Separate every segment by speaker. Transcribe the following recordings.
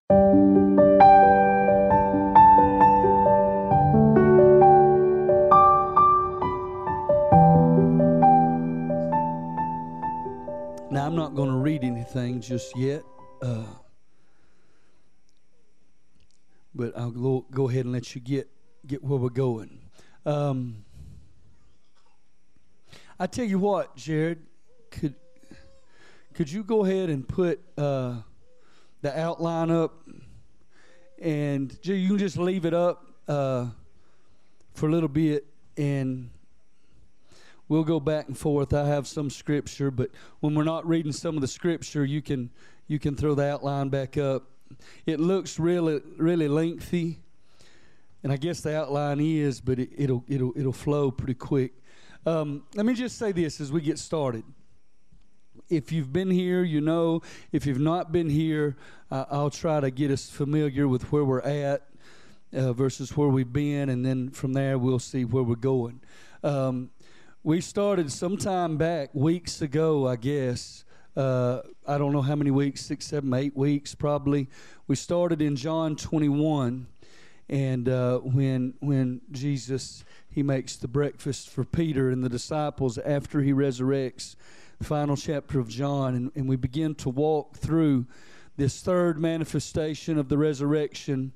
Speaker 1: Now, I'm not going to read anything just yet, but I'll go ahead and let you get where we're going. I tell you what, Jared, could you go ahead and put the outline up, and you can just leave it up for a little bit, and we'll go back and forth. I have some scripture, but when we're not reading some of the scripture, you can throw the outline back up. It looks really, really lengthy, and I guess the outline is, but it'll flow pretty quick. Let me just say this as we get started. If you've been here, you know. If you've not been here, I'll try to get us familiar with where we're at versus where we've been, and then from there we'll see where we're going. We started sometime back, weeks ago, I guess. I don't know how many weeks, 6, 7, 8 weeks probably. We started in John 21, and when Jesus, he makes the breakfast for Peter and the disciples after he resurrects, the final chapter of John, and we begin to walk through this third manifestation of the resurrection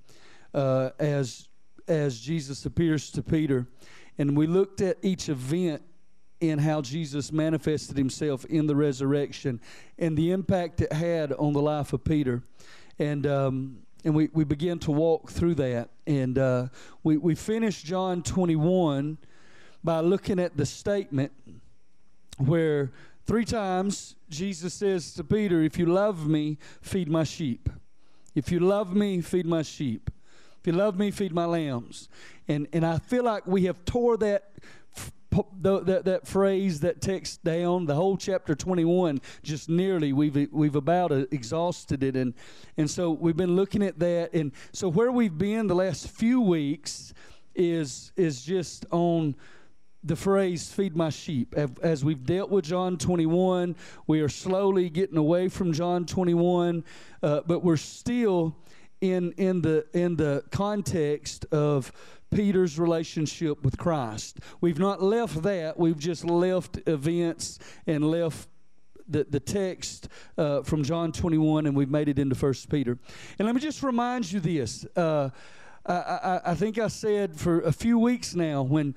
Speaker 1: as Jesus appears to Peter. And we looked at each event in how Jesus manifested himself in the resurrection and the impact it had on the life of Peter. And we began to walk through that. And we finished John 21 by looking at the statement where 3 times Jesus says to Peter, if you love me, feed my sheep. If you love me, feed my sheep. If you love me, feed my lambs. And I feel like we have tore that phrase, that text down, the whole chapter 21, just nearly we've about exhausted it, and so we've been looking at that. And so where we've been the last few weeks is just on the phrase feed my sheep. As we've dealt with John 21, we are slowly getting away from John 21, but we're still in the context of Peter's relationship with Christ. We've not left that. We've just left events and left the text from John 21, and we've made it into 1 Peter. And let me just remind you this. I think I said for a few weeks now, when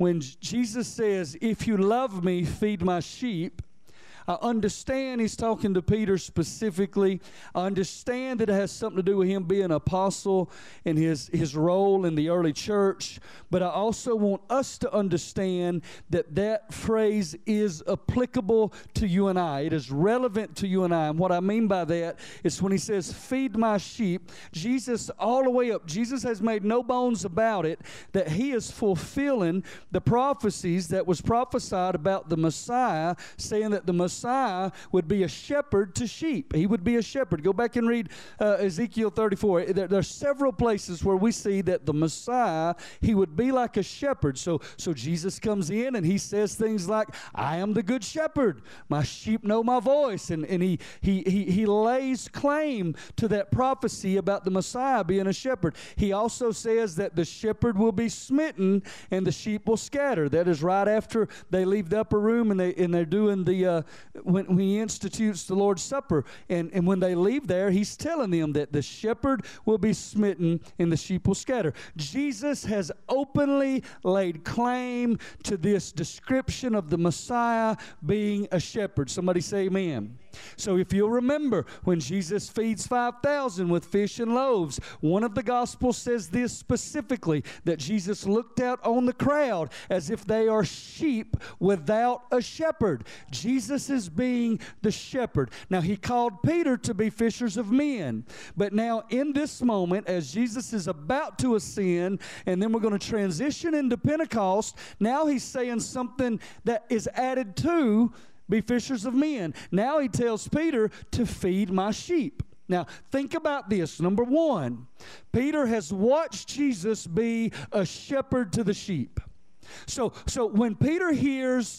Speaker 1: Jesus says, if you love me, feed my sheep, I understand he's talking to Peter specifically. I understand that it has something to do with him being an apostle and his role in the early church. But I also want us to understand that phrase is applicable to you and I. It is relevant to you and I. And what I mean by that is when he says, feed my sheep, Jesus all the way up, Jesus has made no bones about it, that he is fulfilling the prophecies that was prophesied about the Messiah, saying that the Messiah would be a shepherd to sheep. He would be a shepherd. Go back and read Ezekiel 34. There are several places where we see that the Messiah, he would be like a shepherd. So Jesus comes in and he says things like, I am the good shepherd. My sheep know my voice. And he lays claim to that prophecy about the Messiah being a shepherd. He also says that the shepherd will be smitten and the sheep will scatter. That is right after they leave the upper room and they're doing the when he institutes the Lord's Supper. And when they leave there, he's telling them that the shepherd will be smitten and the sheep will scatter. Jesus has openly laid claim to this description of the Messiah being a shepherd. Somebody say amen. So if you'll remember, when Jesus feeds 5,000 with fish and loaves, one of the Gospels says this specifically, that Jesus looked out on the crowd as if they are sheep without a shepherd. Jesus is being the shepherd. Now, he called Peter to be fishers of men. But now, in this moment, as Jesus is about to ascend, and then we're going to transition into Pentecost, now he's saying something that is added to be fishers of men. Now he tells Peter to feed my sheep. Now, think about this. Number one, Peter has watched Jesus be a shepherd to the sheep. So when Peter hears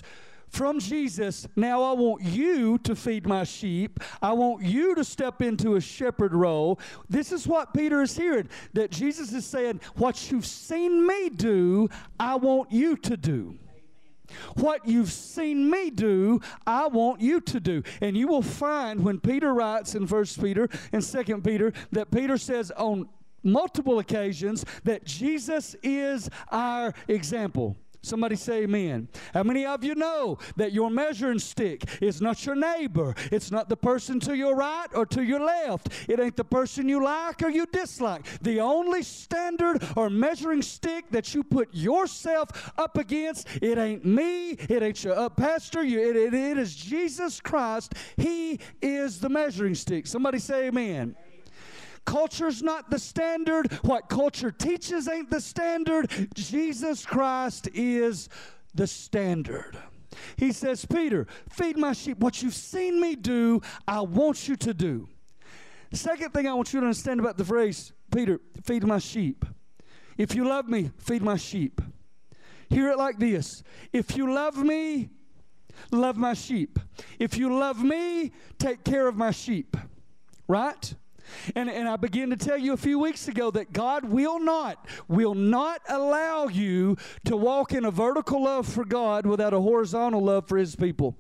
Speaker 1: from Jesus, now I want you to feed my sheep. I want you to step into a shepherd role. This is what Peter is hearing, that Jesus is saying, what you've seen me do, I want you to do. What you've seen me do, I want you to do. And you will find when Peter writes in 1 Peter and 2 Peter that Peter says on multiple occasions that Jesus is our example. Somebody say amen. How many of you know that your measuring stick is not your neighbor? It's not the person to your right or to your left. It ain't the person you like or you dislike. The only standard or measuring stick that you put yourself up against, it ain't me, it ain't your pastor, it is Jesus Christ. He is the measuring stick. Somebody say amen. Culture's not the standard. What culture teaches ain't the standard. Jesus Christ is the standard. He says, Peter, feed my sheep. What you've seen me do, I want you to do. The second thing I want you to understand about the phrase, Peter, feed my sheep. If you love me, feed my sheep. Hear it like this. If you love me, love my sheep. If you love me, take care of my sheep. Right? And I began to tell you a few weeks ago that God will not allow you to walk in a vertical love for God without a horizontal love for His people.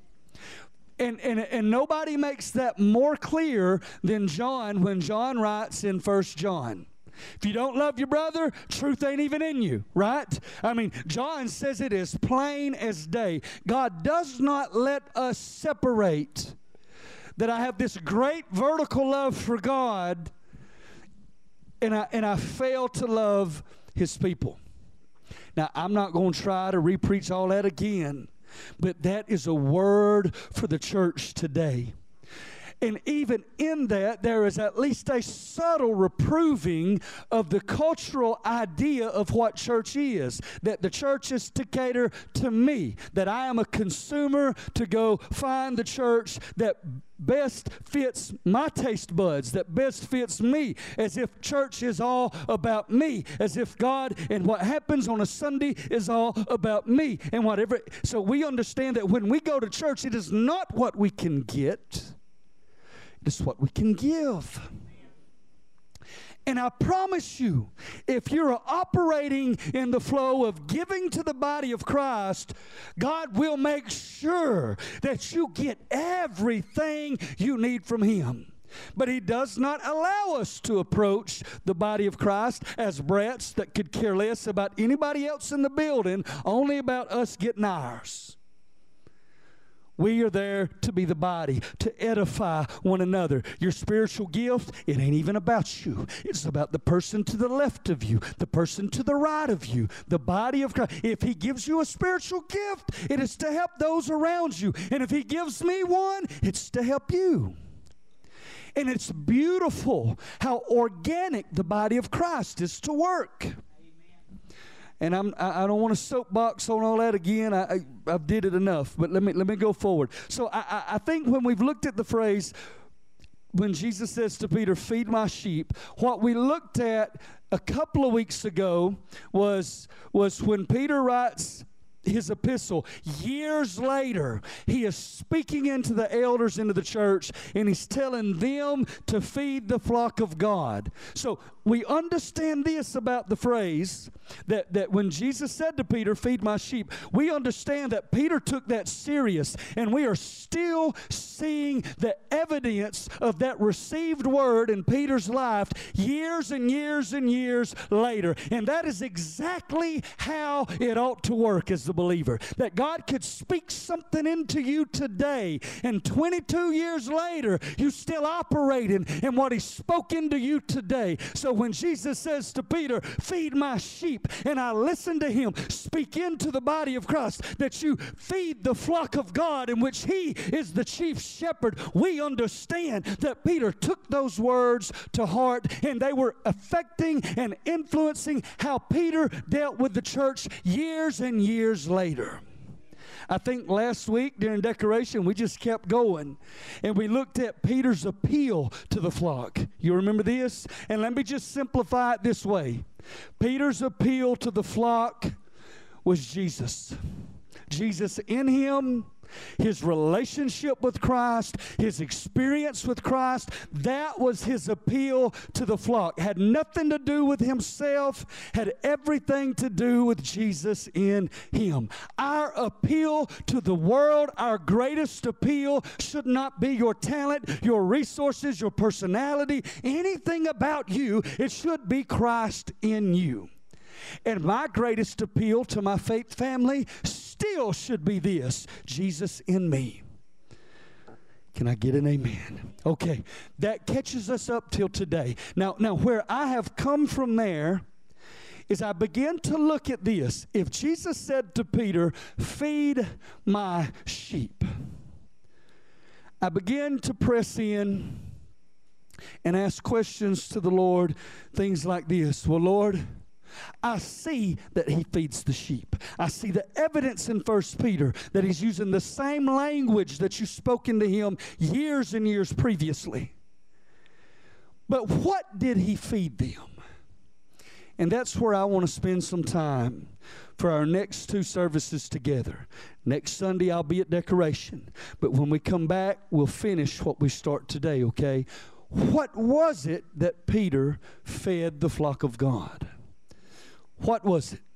Speaker 1: And nobody makes that more clear than John when John writes in 1 John. If you don't love your brother, truth ain't even in you, right? I mean, John says it as plain as day. God does not let us separate that I have this great vertical love for God and I fail to love His people. Now, I'm not going to try to repreach all that again, but that is a word for the church today. And even in that, there is at least a subtle reproving of the cultural idea of what church is. That the church is to cater to me. That I am a consumer to go find the church that best fits my taste buds, that best fits me, as if church is all about me, as if God and what happens on a Sunday is all about me and whatever. So we understand that when we go to church, it is not what we can get. It's what we can give. And I promise you, if you're operating in the flow of giving to the body of Christ, God will make sure that you get everything you need from Him. But He does not allow us to approach the body of Christ as brats that could care less about anybody else in the building, only about us getting ours. We are there to be the body, to edify one another. Your spiritual gift, it ain't even about you. It's about the person to the left of you, the person to the right of you, the body of Christ. If He gives you a spiritual gift, it is to help those around you. And if He gives me one, it's to help you. And it's beautiful how organic the body of Christ is to work. And I don't want to soapbox on all that again. I've did it enough, but let me go forward. So I think when we've looked at the phrase, when Jesus says to Peter, feed my sheep, what we looked at a couple of weeks ago was when Peter writes his epistle. Years later, he is speaking into the elders, into the church, and he's telling them to feed the flock of God. So we understand this about the phrase that when Jesus said to Peter, feed my sheep, we understand that Peter took that serious, and we are still seeing the evidence of that received word in Peter's life years and years and years later. And that is exactly how it ought to work as the believer. That God could speak something into you today, and 22 years later, you still operating in what He spoke into you today. So when Jesus says to Peter, feed my sheep, and I listen to Him speak into the body of Christ, that you feed the flock of God in which He is the chief shepherd, we understand that Peter took those words to heart, and they were affecting and influencing how Peter dealt with the church years and years later. I think last week during decoration, we just kept going. And we looked at Peter's appeal to the flock. You remember this? And let me just simplify it this way. Peter's appeal to the flock was Jesus. Jesus in him, his relationship with Christ, his experience with Christ, that was his appeal to the flock. Had nothing to do with himself, had everything to do with Jesus in him. Our appeal to the world, our greatest appeal, should not be your talent, your resources, your personality, anything about you. It should be Christ in you. And my greatest appeal to my faith family still should be this: Jesus in me. Can I get an amen? Okay, that catches us up till today. Now where I have come from there is I begin to look at this. If Jesus said to Peter, "Feed my sheep," I begin to press in and ask questions to the Lord, things like this. Well, Lord, I see that he feeds the sheep. I see the evidence in 1 Peter that he's using the same language that you've spoken to him years and years previously. But what did he feed them? And that's where I want to spend some time for our next two services together. Next Sunday I'll be at Decoration. But when we come back, we'll finish what we start today, okay? What was it that Peter fed the flock of God? What was it?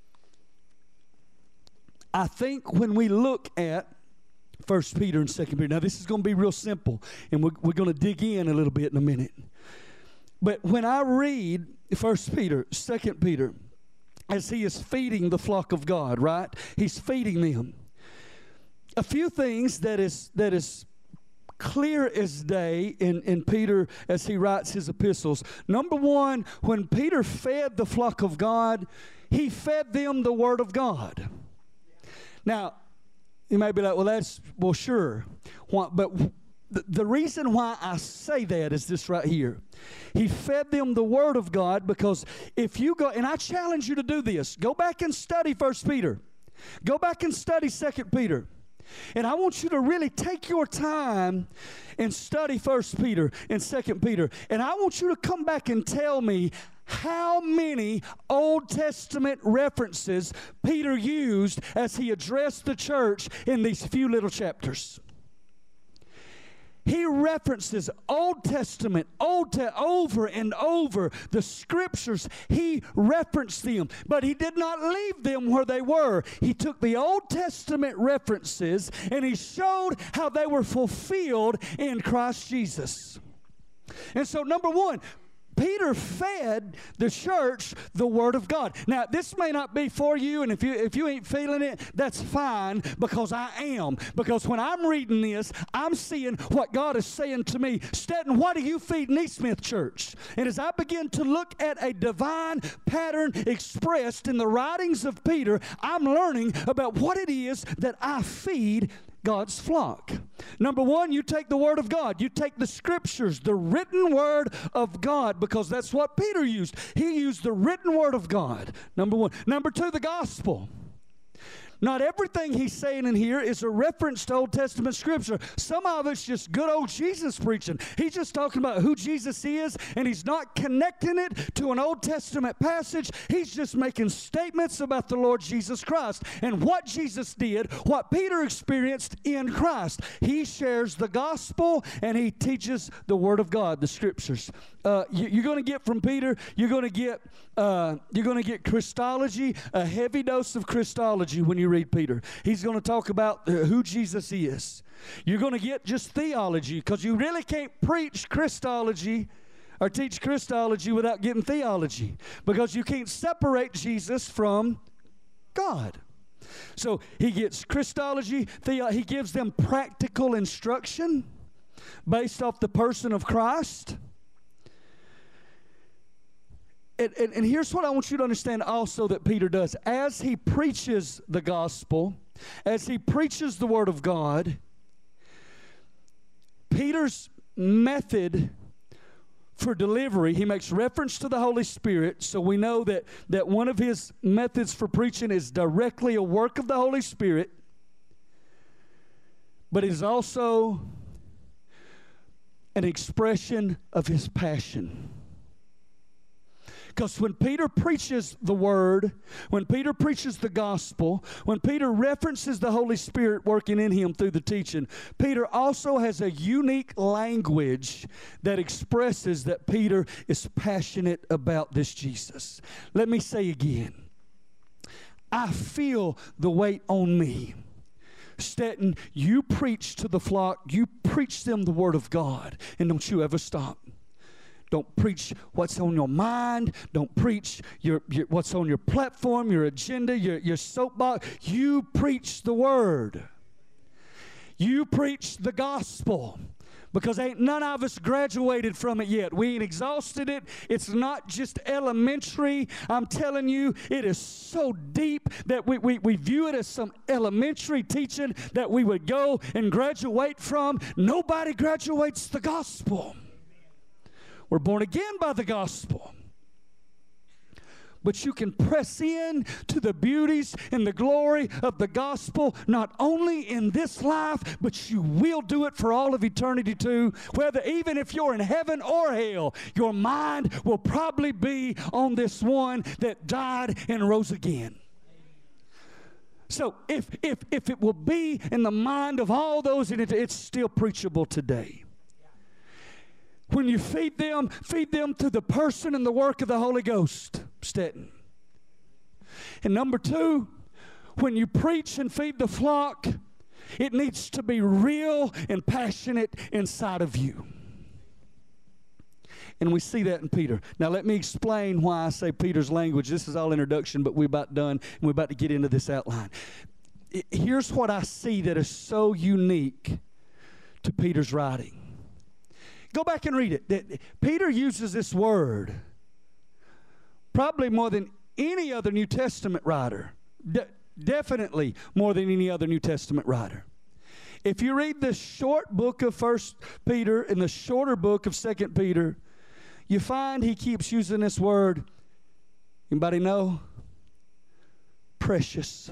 Speaker 1: I think when we look at 1 Peter and 2 Peter, now this is going to be real simple, and we're going to dig in a little bit in a minute. But when I read 1 Peter, 2 Peter, as he is feeding the flock of God, right? He's feeding them. A few things that is clear as day in Peter as he writes his epistles. Number one, when Peter fed the flock of God, he fed them the Word of God. Now, you may be like, well, sure. But the reason why I say that is this right here. He fed them the Word of God because if you go, and I challenge you to do this, go back and study 1 Peter. Go back and study 2 Peter. And I want you to really take your time and study 1 Peter and 2 Peter. And I want you to come back and tell me how many Old Testament references Peter used as he addressed the church in these few little chapters. He references Old Testament over and over. The Scriptures, he referenced them. But he did not leave them where they were. He took the Old Testament references and he showed how they were fulfilled in Christ Jesus. And so, number one, Peter fed the church the Word of God. Now, this may not be for you, and if you ain't feeling it, that's fine, because I am. Because when I'm reading this, I'm seeing what God is saying to me. Stetton, what do you feed Neesmith Church? And as I begin to look at a divine pattern expressed in the writings of Peter, I'm learning about what it is that I feed God's flock. Number one, you take the Word of God. You take the Scriptures, the written Word of God, because that's what Peter used. He used the written Word of God, number one. Number two, the gospel. Not everything he's saying in here is a reference to Old Testament Scripture. Some of it's just good old Jesus preaching. He's just talking about who Jesus is, and he's not connecting it to an Old Testament passage. He's just making statements about the Lord Jesus Christ and what Jesus did, what Peter experienced in Christ. He shares the gospel, and he teaches the Word of God, the Scriptures. You're going to get from Peter, you're going to get Christology, a heavy dose of Christology when you read Peter. He's going to talk about who Jesus is. You're going to get just theology, because you really can't preach Christology or teach Christology without getting theology, because you can't separate Jesus from God. So he gets Christology, he gives them practical instruction based off the person of Christ. And here's what I want you to understand also that Peter does. As he preaches the gospel, as he preaches the Word of God, Peter's method for delivery, he makes reference to the Holy Spirit, so we know that one of his methods for preaching is directly a work of the Holy Spirit, but it is also an expression of his passion. Because when Peter preaches the word, when Peter preaches the gospel, when Peter references the Holy Spirit working in him through the teaching, Peter also has a unique language that expresses that Peter is passionate about this Jesus. Let me say again, I feel the weight on me. Stetton, you preach to the flock, you preach them the word of God, and don't you ever stop. Don't preach what's on your mind. Don't preach your what's on your platform, your agenda, your soapbox. You preach the word. You preach the gospel. Because ain't none of us graduated from it yet. We ain't exhausted it. It's not just elementary. I'm telling you, it is so deep that we view it as some elementary teaching that we would go and graduate from. Nobody graduates the gospel. We're born again by the gospel. But you can press in to the beauties and the glory of the gospel, not only in this life, but you will do it for all of eternity too. Whether even if you're in heaven or hell, your mind will probably be on this one that died and rose again. So if it will be in the mind of all those, and it's still preachable today. When you feed them to the person and the work of the Holy Ghost, Stetton. And number two, when you preach and feed the flock, it needs to be real and passionate inside of you. And we see that in Peter. Now let me explain why I say Peter's language. This is all introduction, but we're about done, and we're about to get into this outline. Here's what I see that is so unique to Peter's writing. Go back and read it. Peter uses this word probably more than any other New Testament writer. Definitely more than any other New Testament writer. If you read the short book of 1 Peter and the shorter book of 2 Peter, you find he keeps using this word. Anybody know? Precious.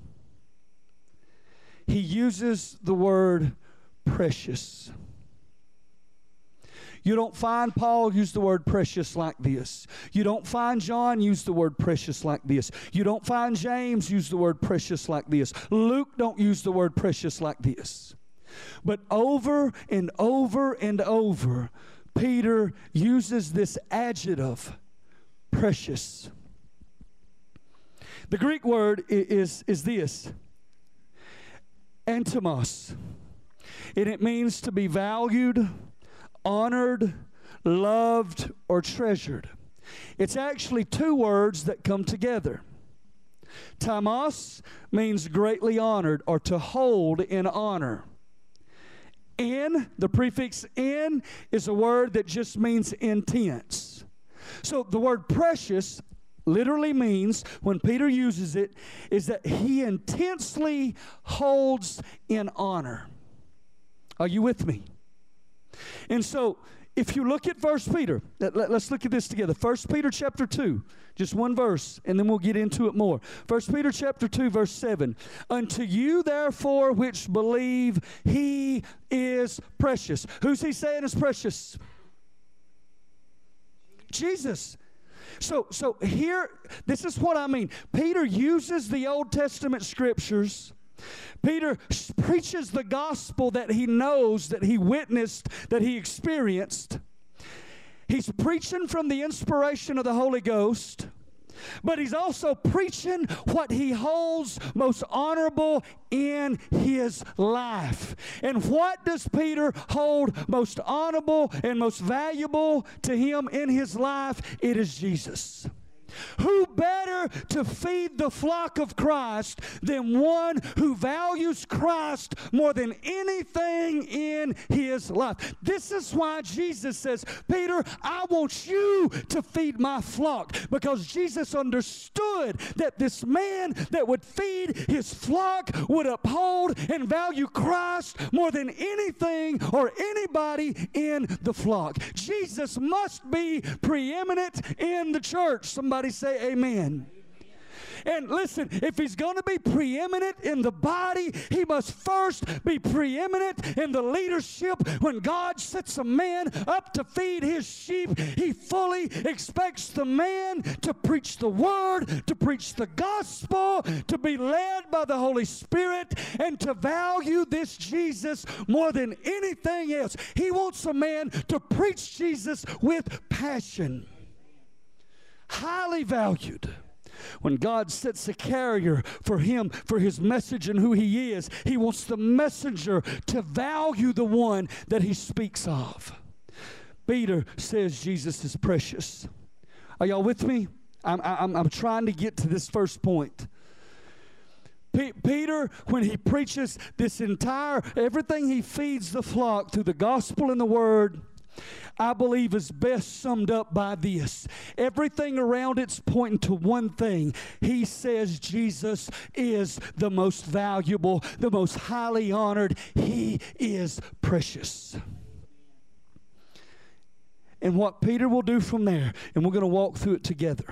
Speaker 1: He uses the word precious. You don't find Paul use the word precious like this. You don't find John use the word precious like this. You don't find James use the word precious like this. Luke don't use the word precious like this. But over and over and over, Peter uses this adjective, precious. The Greek word is this, antimos. And it means to be valued, honored, loved, or treasured. It's actually two words that come together. Timos means greatly honored or to hold in honor. In, the prefix in, is a word that just means intense. So the word precious literally means, when Peter uses it, is that he intensely holds in honor. Are you with me? And so, if you look at 1 Peter, let's look at this together. 1 Peter chapter 2, just one verse, and then we'll get into it more. 1 Peter chapter 2, verse 7. Unto you, therefore, which believe, he is precious. Who's he saying is precious? Jesus. So here, this is what I mean. Peter uses the Old Testament scriptures. Peter preaches the gospel that he knows, that he witnessed, that he experienced. He's preaching from the inspiration of the Holy Ghost, but he's also preaching what he holds most honorable in his life. And what does Peter hold most honorable and most valuable to him in his life? It is Jesus. Who better to feed the flock of Christ than one who values Christ more than anything in his life? This is why Jesus says, Peter, I want you to feed my flock, because Jesus understood that this man that would feed his flock would uphold and value Christ more than anything or anybody in the flock. Jesus must be preeminent in the church. Somebody say amen. And listen, if he's going to be preeminent in the body, he must first be preeminent in the leadership. When God sets a man up to feed his sheep, he fully expects the man to preach the word, to preach the gospel, to be led by the Holy Spirit, and to value this Jesus more than anything else. He wants a man to preach Jesus with passion. Highly valued. When God sets a carrier for him, for his message and who he is, he wants the messenger to value the one that he speaks of. Peter says Jesus is precious. Are y'all with me? I'm trying to get to this first point. Peter, when he preaches this everything he feeds the flock through the gospel and the word, I believe is best summed up by this. Everything around it's pointing to one thing. He says Jesus is the most valuable, the most highly honored. He is precious. And what Peter will do from there, and we're going to walk through it together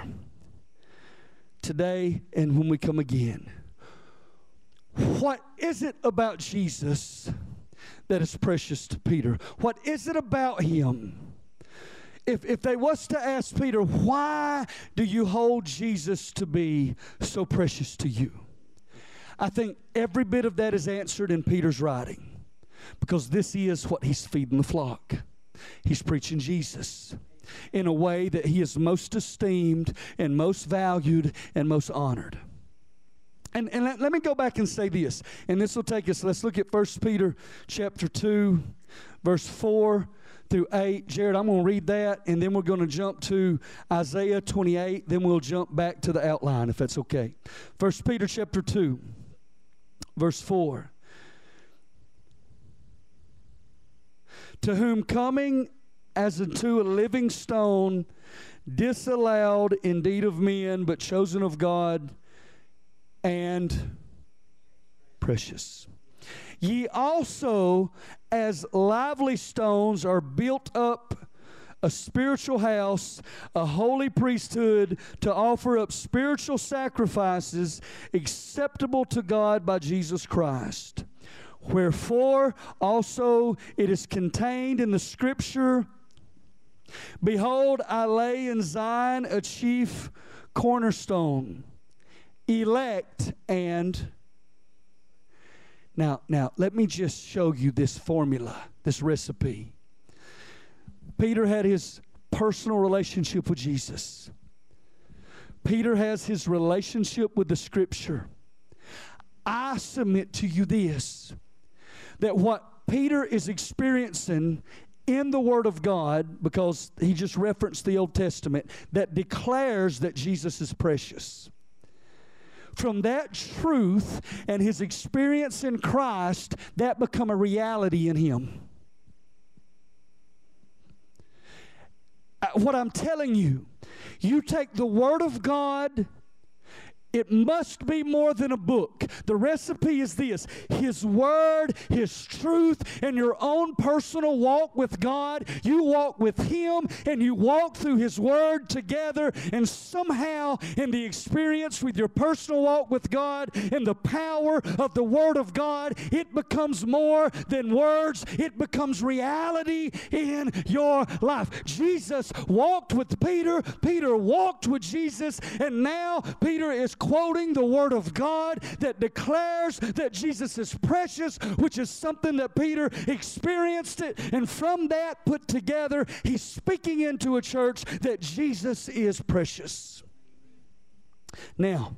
Speaker 1: today and when we come again. What is it about Jesus that is precious to Peter? What is it about him? If they was to ask Peter, why do you hold Jesus to be so precious to you? I think every bit of that is answered in Peter's writing, because this is what he's feeding the flock. He's preaching Jesus in a way that he is most esteemed and most valued and most honored. And let me go back and say this, and this will take us, let's look at 1 Peter chapter 2, verse 4 through 8. Jared, I'm going to read that, and then we're going to jump to Isaiah 28, then we'll jump back to the outline, if that's okay. 1 Peter chapter 2, verse 4. To whom coming as unto a living stone, disallowed indeed of men, but chosen of God, and precious. Ye also, as lively stones, are built up a spiritual house, a holy priesthood, to offer up spiritual sacrifices acceptable to God by Jesus Christ. Wherefore also it is contained in the Scripture, Behold, I lay in Zion a chief cornerstone, elect and... Now, let me just show you this formula, this recipe. Peter had his personal relationship with Jesus. Peter has his relationship with the Scripture. I submit to you this, that what Peter is experiencing in the Word of God, because he just referenced the Old Testament, that declares that Jesus is precious. From that truth and his experience in Christ, that become a reality in him. What I'm telling you, you take the Word of God, it must be more than a book. The recipe is this: His Word, His truth, and your own personal walk with God. You walk with Him and you walk through His Word together, and somehow in the experience with your personal walk with God and the power of the Word of God, it becomes more than words. It becomes reality in your life. Jesus walked with Peter. Peter walked with Jesus, and now Peter is quoting the Word of God that declares that Jesus is precious, which is something that Peter experienced it, and from that put together, he's speaking into a church that Jesus is precious. Now,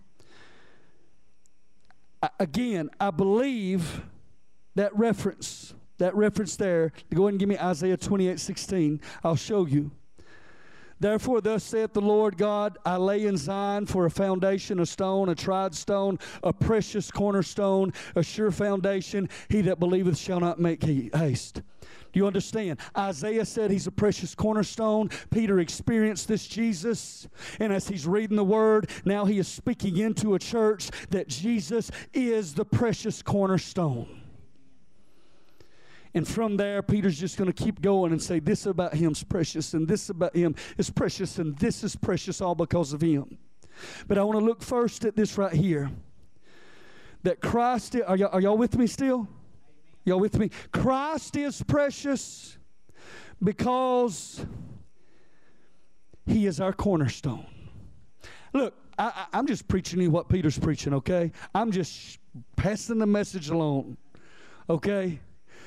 Speaker 1: again, I believe that reference there, go ahead and give me Isaiah 28:16. I'll show you. Therefore, thus saith the Lord God, I lay in Zion for a foundation, a stone, a tried stone, a precious cornerstone, a sure foundation. He that believeth shall not make haste. Do you understand? Isaiah said he's a precious cornerstone. Peter experienced this Jesus. And as he's reading the Word, now he is speaking into a church that Jesus is the precious cornerstone. And from there, Peter's just going to keep going and say, this about him is precious, and this about him is precious, and this is precious all because of him. But I want to look first at this right here. That Christ, are y'all with me still? Y'all with me? Christ is precious because He is our cornerstone. Look, I'm just preaching you what Peter's preaching, okay? I'm just passing the message along, okay?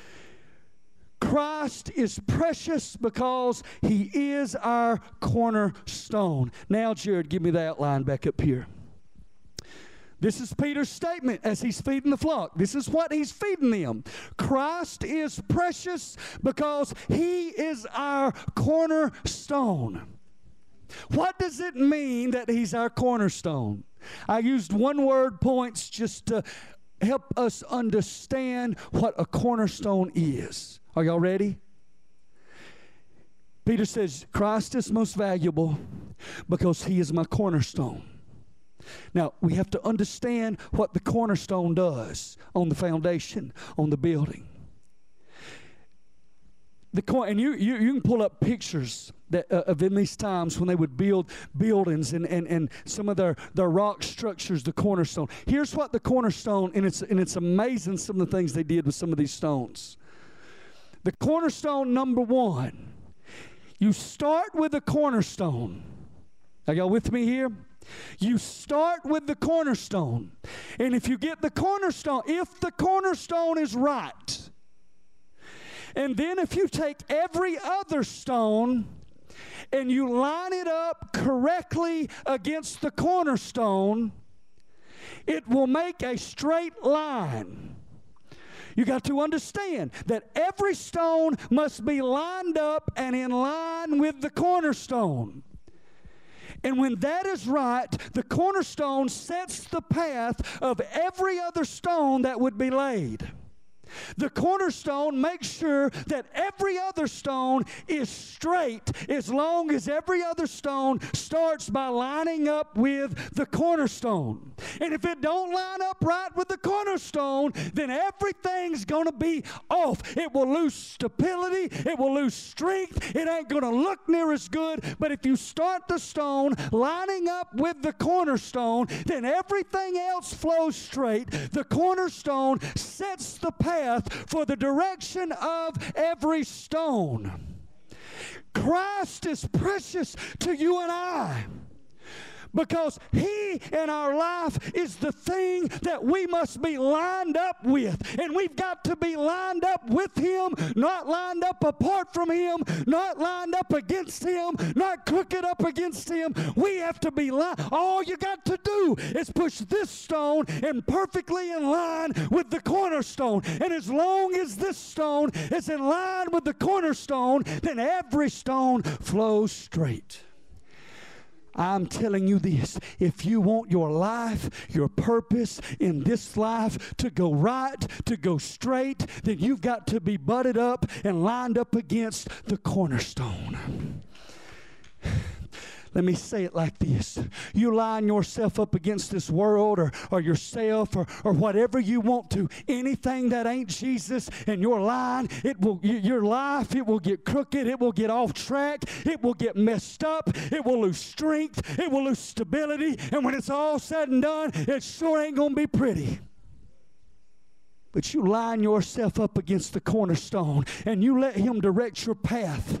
Speaker 1: Christ is precious because He is our cornerstone. Now, Jared, give me the outline back up here. This is Peter's statement as he's feeding the flock. This is what he's feeding them. Christ is precious because He is our cornerstone. What does it mean that He's our cornerstone? I used one-word points just to help us understand what a cornerstone is. Are y'all ready? Peter says, Christ is most valuable because He is my cornerstone. Now, we have to understand what the cornerstone does on the foundation, on the building. And you can pull up pictures of in these times when they would build buildings and some of their rock structures, the cornerstone. Here's what the cornerstone, and it's amazing some of the things they did with some of these stones. The cornerstone, number one, you start with the cornerstone. Are y'all with me here? You start with the cornerstone. And if you get the cornerstone, if the cornerstone is right, and then if you take every other stone and you line it up correctly against the cornerstone, it will make a straight line. You got to understand that every stone must be lined up and in line with the cornerstone. And when that is right, the cornerstone sets the path of every other stone that would be laid. The cornerstone makes sure that every other stone is straight as long as every other stone starts by lining up with the cornerstone. And if it don't line up right with the cornerstone, then everything's going to be off. It will lose stability. It will lose strength. It ain't going to look near as good. But if you start the stone lining up with the cornerstone, then everything else flows straight. The cornerstone sets the path for the direction of every stone. Christ is precious to you and I because He in our life is the thing that we must be lined up with. And we've got to be lined up with Him, not lined up apart from Him, not lined up against Him, not crooked up against Him. We have to be lined. All you got to do is push this stone in perfectly in line with the cornerstone. And as long as this stone is in line with the cornerstone, then every stone flows straight. I'm telling you this, if you want your life, your purpose in this life to go right, to go straight, then you've got to be butted up and lined up against the cornerstone. Let me say it like this. You line yourself up against this world or yourself or whatever you want to. Anything that ain't Jesus in your line, your life, it will get crooked. It will get off track. It will get messed up. It will lose strength. It will lose stability. And when it's all said and done, it sure ain't going to be pretty. But you line yourself up against the cornerstone and you let Him direct your path.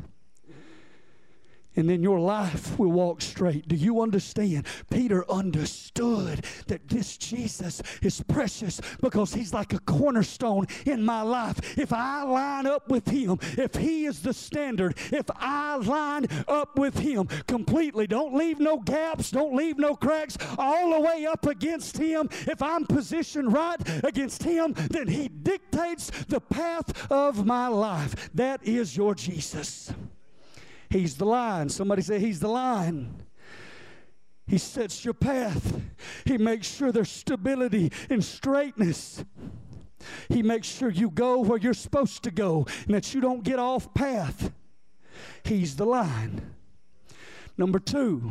Speaker 1: And then your life will walk straight. Do you understand? Peter understood that this Jesus is precious because He's like a cornerstone in my life. If I line up with Him, if He is the standard, if I line up with Him completely, don't leave no gaps, don't leave no cracks, all the way up against Him. If I'm positioned right against Him, then He dictates the path of my life. That is your Jesus. He's the line. Somebody say He's the line. He sets your path. He makes sure there's stability and straightness. He makes sure you go where you're supposed to go and that you don't get off path. He's the line. Number two,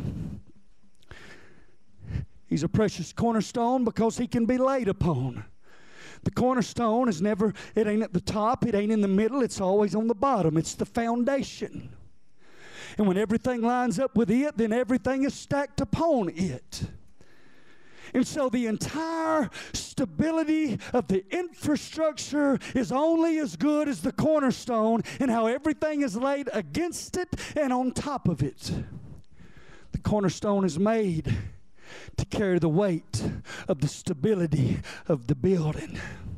Speaker 1: He's a precious cornerstone because He can be laid upon. The cornerstone is never, it ain't at the top, it ain't in the middle, it's always on the bottom. It's the foundation. And when everything lines up with it, then everything is stacked upon it. And so the entire stability of the infrastructure is only as good as the cornerstone and how everything is laid against it and on top of it. The cornerstone is made to carry the weight of the stability of the building.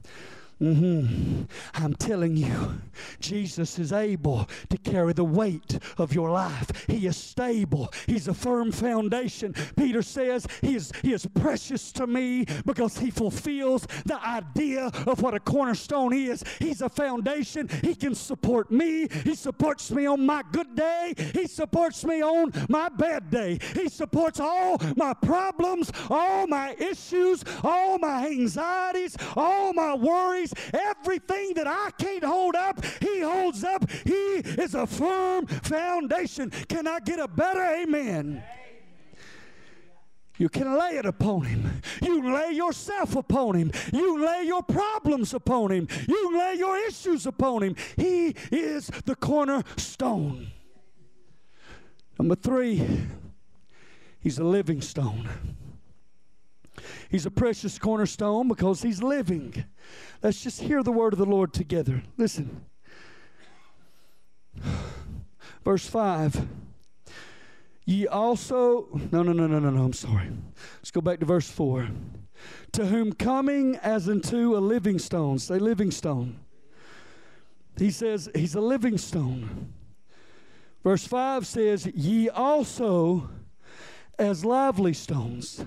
Speaker 1: I'm telling you, Jesus is able to carry the weight of your life. He is stable. He's a firm foundation. Peter says he is precious to me because he fulfills the idea of what a cornerstone is. He's a foundation. He can support me. He supports me on my good day. He supports me on my bad day. He supports all my problems, all my issues, all my anxieties, all my worries. Everything that I can't hold up, he holds up. He is a firm foundation. Can I get a better amen? You can lay it upon him. You can lay yourself upon him. You can lay your problems upon him. You can lay your issues upon him. He is the cornerstone. Number 3, he's a living stone. He's a precious cornerstone because he's living. Let's just hear the word of the Lord together. Listen. Verse 5. Ye also, no, I'm sorry. Let's go back to verse 4. To whom coming as unto a living stone. Say living stone. He says he's a living stone. Verse 5 says, ye also as lively stones.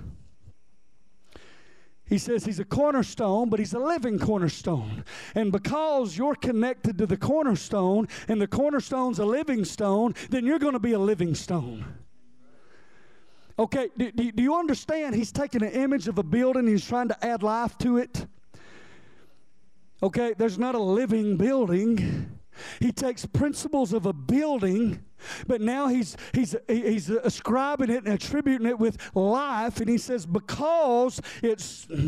Speaker 1: He says he's a cornerstone, but he's a living cornerstone. And because you're connected to the cornerstone, and the cornerstone's a living stone, then you're going to be a living stone. Okay, do you understand? He's taking an image of a building, he's trying to add life to it. Okay, there's not a living building. He takes principles of a building, but now he's ascribing it and attributing it with life, and he says because it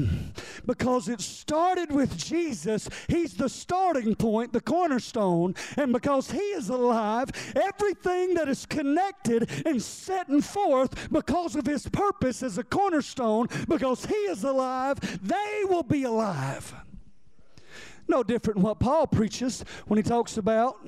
Speaker 1: started with Jesus, he's the starting point, the cornerstone, and because he is alive, everything that is connected and setting forth because of his purpose as a cornerstone, because he is alive, they will be alive. No different than what Paul preaches when he talks about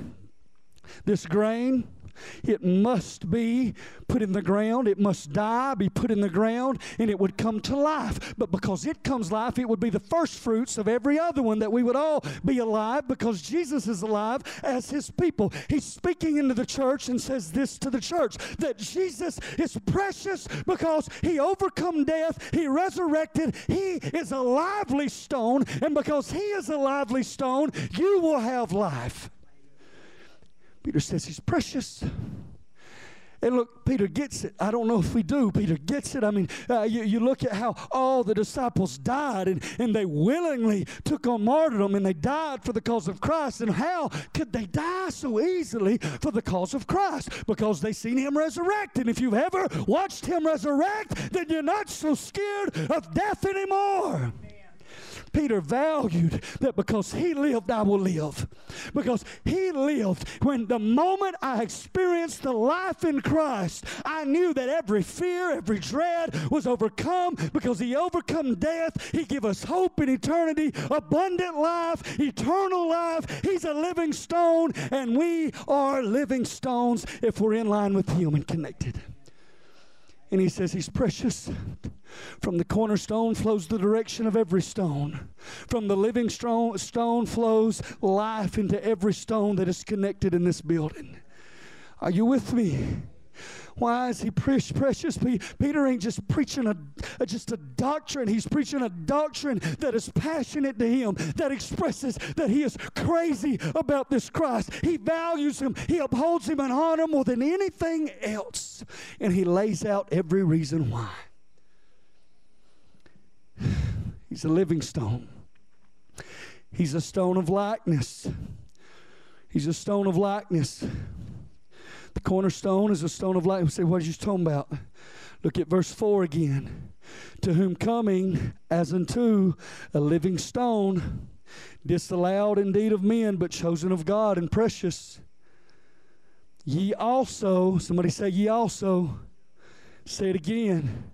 Speaker 1: this grain. It must be put in the ground. It must die, be put in the ground, and it would come to life. But because it comes life, it would be the first fruits of every other one, that we would all be alive because Jesus is alive as his people. He's speaking into the church and says this to the church, that Jesus is precious because he overcome death, he resurrected, he is a lively stone, and because he is a lively stone, you will have life. Peter says he's precious. And look, Peter gets it. I don't know if we do. Peter gets it. I mean, you look at how all the disciples died, and they willingly took on martyrdom, and they died for the cause of Christ. And how could they die so easily for the cause of Christ? Because they seen him resurrect. And if you've ever watched him resurrect, then you're not so scared of death anymore. Peter valued that because he lived, I will live. Because he lived. When the moment I experienced the life in Christ, I knew that every fear, every dread was overcome because he overcome death. He gave us hope in eternity, abundant life, eternal life. He's a living stone, and we are living stones if we're in line with him and connected. And he says he's precious. From the cornerstone flows the direction of every stone. From the living stone flows life into every stone that is connected in this building. Are you with me? Why is he precious? Peter ain't just preaching just a doctrine. He's preaching a doctrine that is passionate to him, that expresses that he is crazy about this Christ. He values him. He upholds him and honors him more than anything else. And he lays out every reason why. He's a living stone. He's a stone of likeness. He's a stone of likeness. The cornerstone is a stone of likeness. We say, what are you talking about? Look at verse 4 again. To whom coming as unto a living stone, disallowed indeed of men, but chosen of God and precious. Ye also, somebody say ye also. Say it again.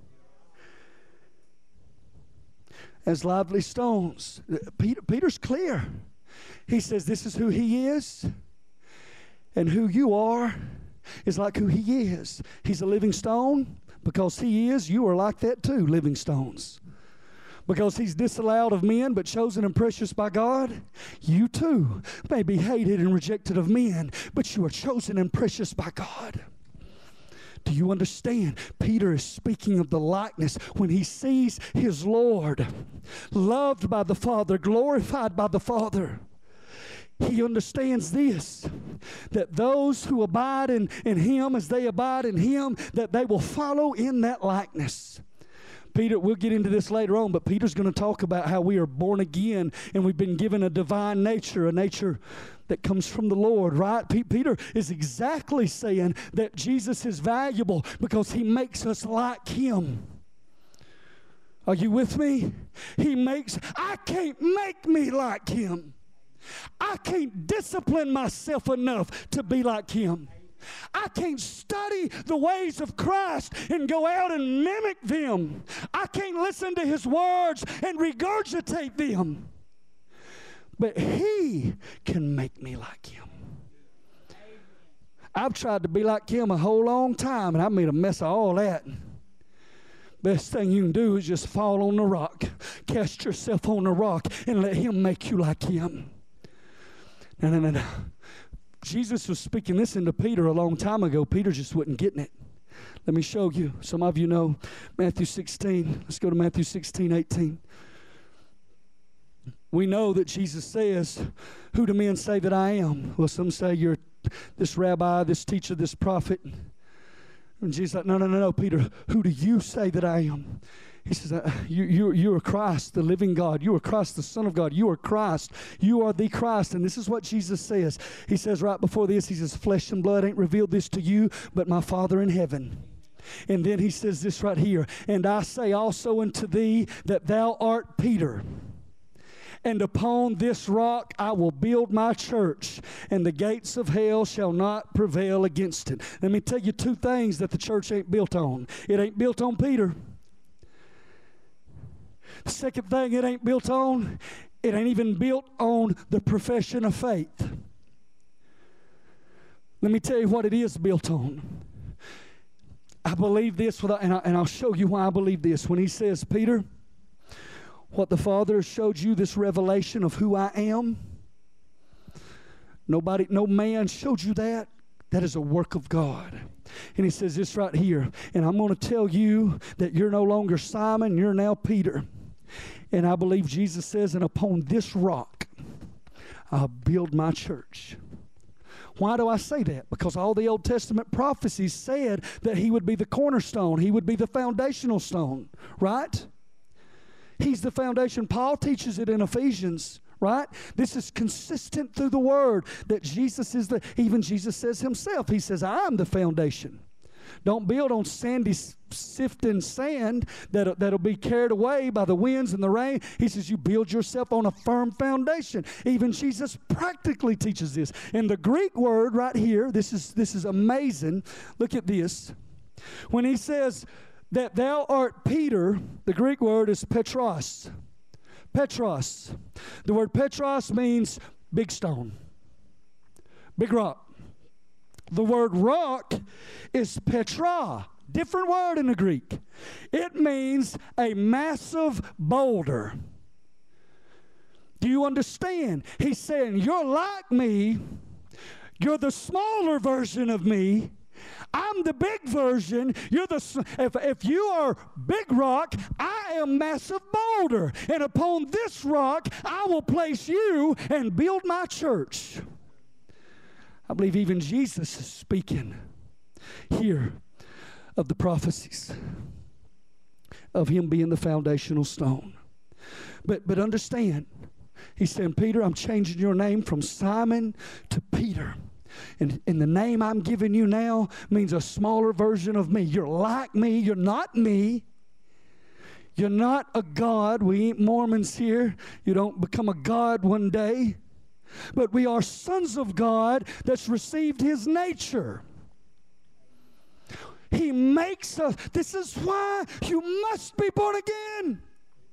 Speaker 1: As lively stones. Peter's clear. He says this is who he is, and who you are is like who he is. He's a living stone. Because he is, you are like that too, living stones. Because he's disallowed of men, but chosen and precious by God, you too may be hated and rejected of men, but you are chosen and precious by God. Do you understand? Peter is speaking of the likeness when he sees his Lord, loved by the Father, glorified by the Father. He understands this, that those who abide in him as they abide in him, that they will follow in that likeness. Peter, we'll get into this later on, but Peter's going to talk about how we are born again and we've been given a divine nature, a nature that comes from the Lord, right? Peter is exactly saying that Jesus is valuable because he makes us like him. Are you with me? I can't make me like him. I can't discipline myself enough to be like him. I can't study the ways of Christ and go out and mimic them. I can't listen to his words and regurgitate them. But he can make me like him. I've tried to be like him a whole long time, and I made a mess of all that. Best thing you can do is just fall on the rock. Cast yourself on the rock and let him make you like him. No. Jesus was speaking this into Peter a long time ago. Peter just wasn't getting it. Let me show you. Some of you know Matthew 16. Let's go to Matthew 16:18. We know that Jesus says, who do men say that I am? Well, some say you're this rabbi, this teacher, this prophet. And Jesus is like, no, Peter, who do you say that I am? He says, you are Christ, the living God. You are Christ, the Son of God. You are Christ. You are the Christ. And this is what Jesus says. He says right before this, he says, flesh and blood ain't revealed this to you, but my Father in heaven. And then he says this right here, and I say also unto thee that thou art Peter. And upon this rock I will build my church, and the gates of hell shall not prevail against it. Let me tell you two things that the church ain't built on. It ain't built on Peter. The second thing it ain't built on, it ain't even built on the profession of faith. Let me tell you what it is built on. I believe this, and I'll show you why I believe this. When he says, Peter, what the Father showed you, this revelation of who I am, no man showed you that. That is a work of God. And he says this right here, and I'm going to tell you that you're no longer Simon, you're now Peter. And I believe Jesus says, and upon this rock, I'll build my church. Why do I say that? Because all the Old Testament prophecies said that he would be the cornerstone. He would be the foundational stone, right? He's the foundation. Paul teaches it in Ephesians, right? This is consistent through the Word that Jesus is even Jesus says himself. He says, I am the foundation. Don't build on sandy, sifting sand that'll be carried away by the winds and the rain. He says you build yourself on a firm foundation. Even Jesus practically teaches this. And the Greek word right here, this is amazing. Look at this. When he says that thou art Peter, the Greek word is Petros. Petros. The word Petros means big stone, big rock. The word rock is Petra, different word in the Greek. It means a massive boulder. Do you understand? He's saying, you're like me. You're the smaller version of me. I'm the big version. If you are big rock, I am massive boulder. And upon this rock, I will place you and build my church. I believe even Jesus is speaking here of the prophecies of him being the foundational stone. But understand, he's saying, Peter, I'm changing your name from Simon to Peter. And the name I'm giving you now means a smaller version of me. You're like me. You're not me. You're not a god. We ain't Mormons here. You don't become a god one day. but we are sons of God that's received His nature. He makes us. This is why you must be born again.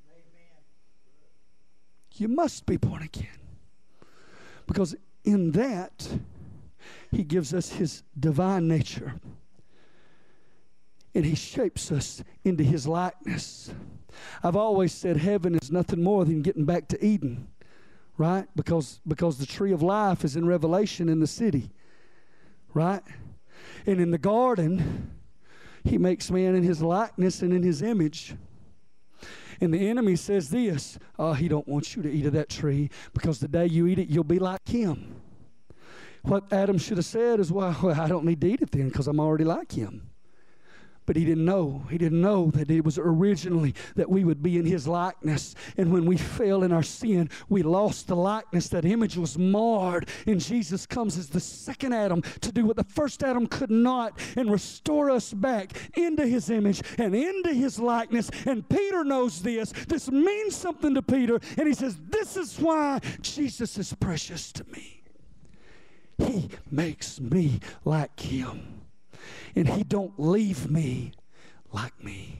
Speaker 1: You must be born again. Because in that, He gives us His divine nature. And He shapes us into His likeness. I've always said heaven is nothing more than getting back to Eden. Right? Because the tree of life is in Revelation in the city. Right? And in the garden, He makes man in His likeness and in His image. And the enemy says this, he don't want you to eat of that tree, because the day you eat it, you'll be like him. What Adam should have said is, well, I don't need to eat it then, because I'm already like him. But he didn't know. He didn't know that it was originally that we would be in His likeness. And when we fell in our sin, we lost the likeness. That image was marred. And Jesus comes as the second Adam to do what the first Adam could not, and restore us back into His image and into His likeness. And Peter knows this. This means something to Peter. And he says, this is why Jesus is precious to me. He makes me like Him. And He don't leave me like me.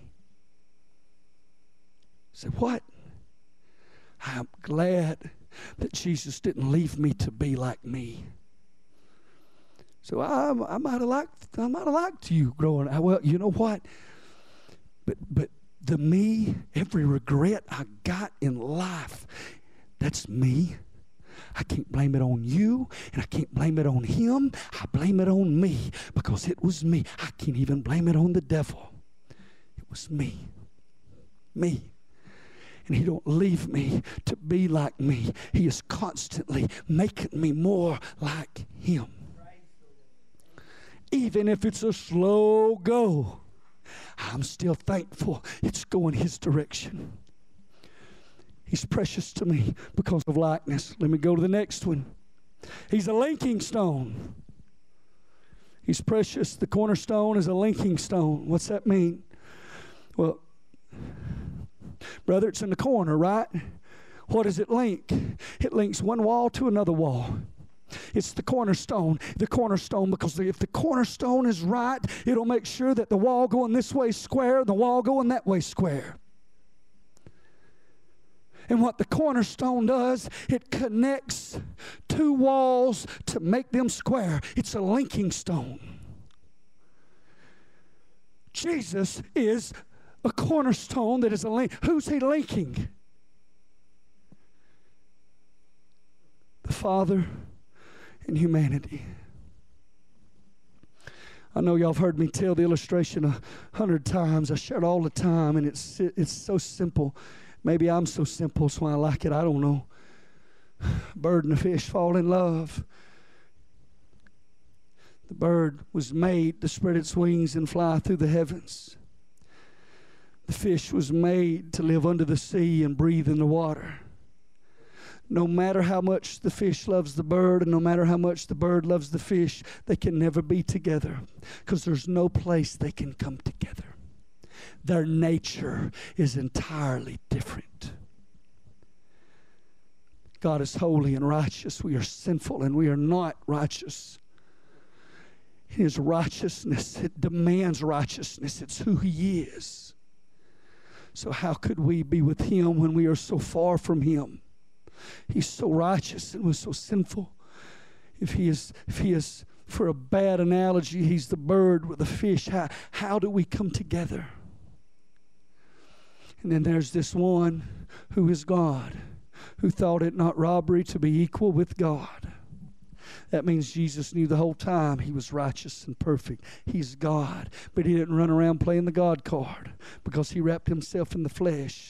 Speaker 1: Say, what? I'm glad that Jesus didn't leave me to be like me. So I might have liked you growing up. Well, you know what? But the me, every regret I got in life, that's me. I can't blame it on you, and I can't blame it on him. I blame it on me, because it was me. I can't even blame it on the devil. It was me. Me. And He don't leave me to be like me. He is constantly making me more like Him. Even if it's a slow go, I'm still thankful it's going His direction. He's precious to me because of likeness. Let me go to the next one. He's a linking stone. He's precious. The cornerstone is a linking stone. What's that mean? Well, brother, it's in the corner, right? What does it link? It links one wall to another wall. It's the cornerstone. The cornerstone, because if the cornerstone is right, it'll make sure that the wall going this way is square, the wall going that way is square. And what the cornerstone does, it connects two walls to make them square. It's a linking stone. Jesus is a cornerstone that is a link. Who's He linking? The Father and humanity. I know y'all have heard me tell the illustration 100 times. I share it all the time, and it's so simple. Maybe I'm so simple, so I like it. I don't know. A bird and a fish fall in love. The bird was made to spread its wings and fly through the heavens. The fish was made to live under the sea and breathe in the water. No matter how much the fish loves the bird, and no matter how much the bird loves the fish, they can never be together, because there's no place they can come together. Their nature is entirely different. God is holy and righteous. We are sinful and we are not righteous. His righteousness, it demands righteousness. It's who He is. So how could we be with Him when we are so far from Him? He's so righteous and we're so sinful. If he is, for a bad analogy, He's the bird with the fish. How do we come together? And then there's this one who is God, who thought it not robbery to be equal with God. That means Jesus knew the whole time He was righteous and perfect. He's God. But He didn't run around playing the God card, because He wrapped Himself in the flesh.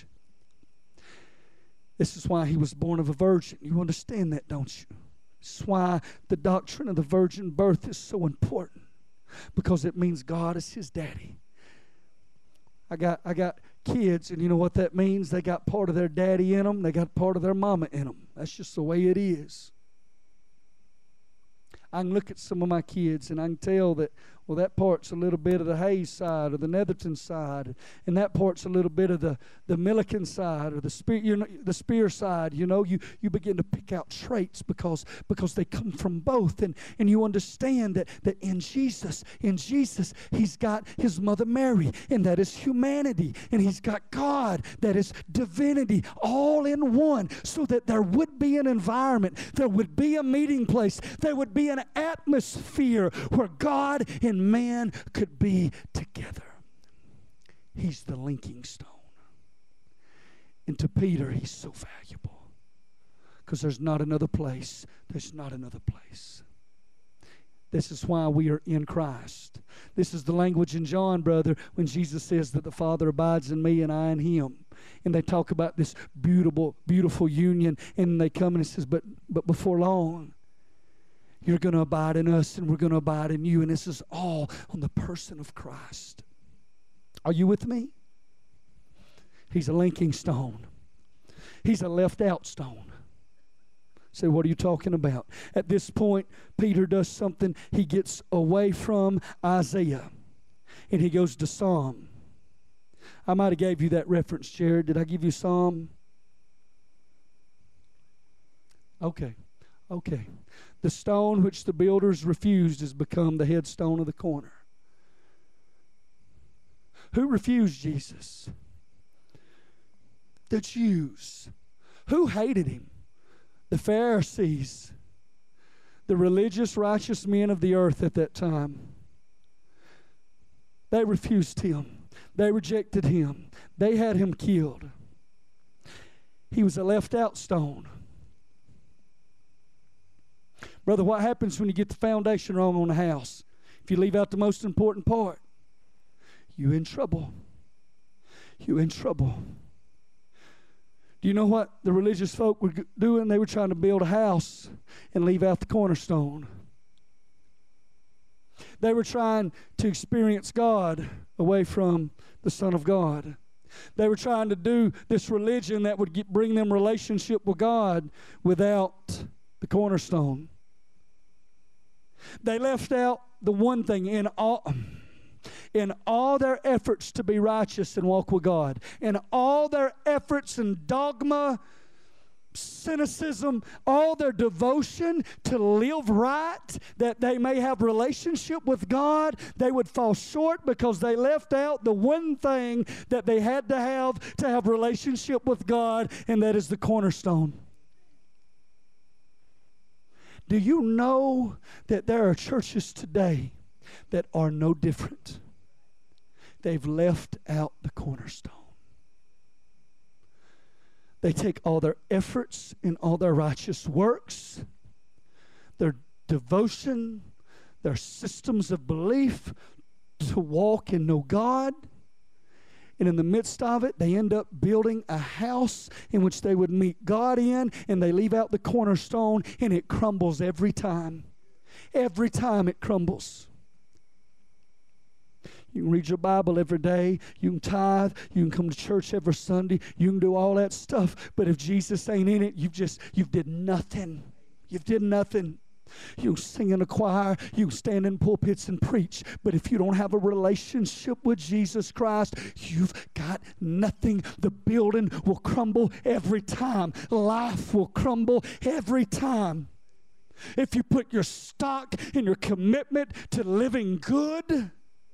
Speaker 1: This is why He was born of a virgin. You understand that, don't you? This is why the doctrine of the virgin birth is so important, because it means God is His daddy. I got kids, and you know what that means? They got part of their daddy in them. They got part of their mama in them. That's just the way it is. I can look at some of my kids, and I can tell that Well, that part's a little bit of the Hayes side or the Netherton side, and that part's a little bit of the Milliken side or the Spear side. You begin to pick out traits because they come from both, and you understand that in Jesus, He's got His Mother Mary, and that is humanity, and He's got God, that is divinity, all in one, so that there would be an environment, there would be a meeting place, there would be an atmosphere where God and man could be together. He's the linking stone. And to Peter, he's so valuable because there's not another place. There's not another place. This is why we are in Christ. This is the language in John, brother, when Jesus says that the Father abides in me and I in Him. And they talk about this beautiful, beautiful union, and they come and it says, but before long, you're going to abide in us, and we're going to abide in you. And this is all on the person of Christ. Are you with me? He's a linking stone. He's a left out stone. Say, what are you talking about? At this point, Peter does something. He gets away from Isaiah, and he goes to Psalm. I might have gave you that reference, Jared. Did I give you Psalm? Okay. The stone which the builders refused has become the headstone of the corner. Who refused Jesus? The Jews. Who hated Him? The Pharisees. The religious, righteous men of the earth at that time. They refused Him. They rejected Him. They had Him killed. He was a left out stone. Brother, what happens when you get the foundation wrong on a house? If you leave out the most important part, you're in trouble. You're in trouble. Do you know what the religious folk were doing? They were trying to build a house and leave out the cornerstone. They were trying to experience God away from the Son of God. They were trying to do this religion that would bring them relationship with God without the cornerstone. They left out the one thing in all their efforts to be righteous and walk with God, in all their efforts and dogma, cynicism, all their devotion to live right, that they may have relationship with God, they would fall short because they left out the one thing that they had to have relationship with God, and that is the cornerstone. Do you know that there are churches today that are no different? They've left out the cornerstone. They take all their efforts and all their righteous works, their devotion, their systems of belief to walk and know God. And in the midst of it, they end up building a house in which they would meet God in, and they leave out the cornerstone, and it crumbles every time. Every time it crumbles. You can read your Bible every day. You can tithe. You can come to church every Sunday. You can do all that stuff. But if Jesus ain't in it, you did nothing. You did nothing. You sing in a choir, you stand in pulpits and preach, but if you don't have a relationship with Jesus Christ, you've got nothing. The building will crumble every time. Life will crumble every time. If you put your stock and your commitment to living good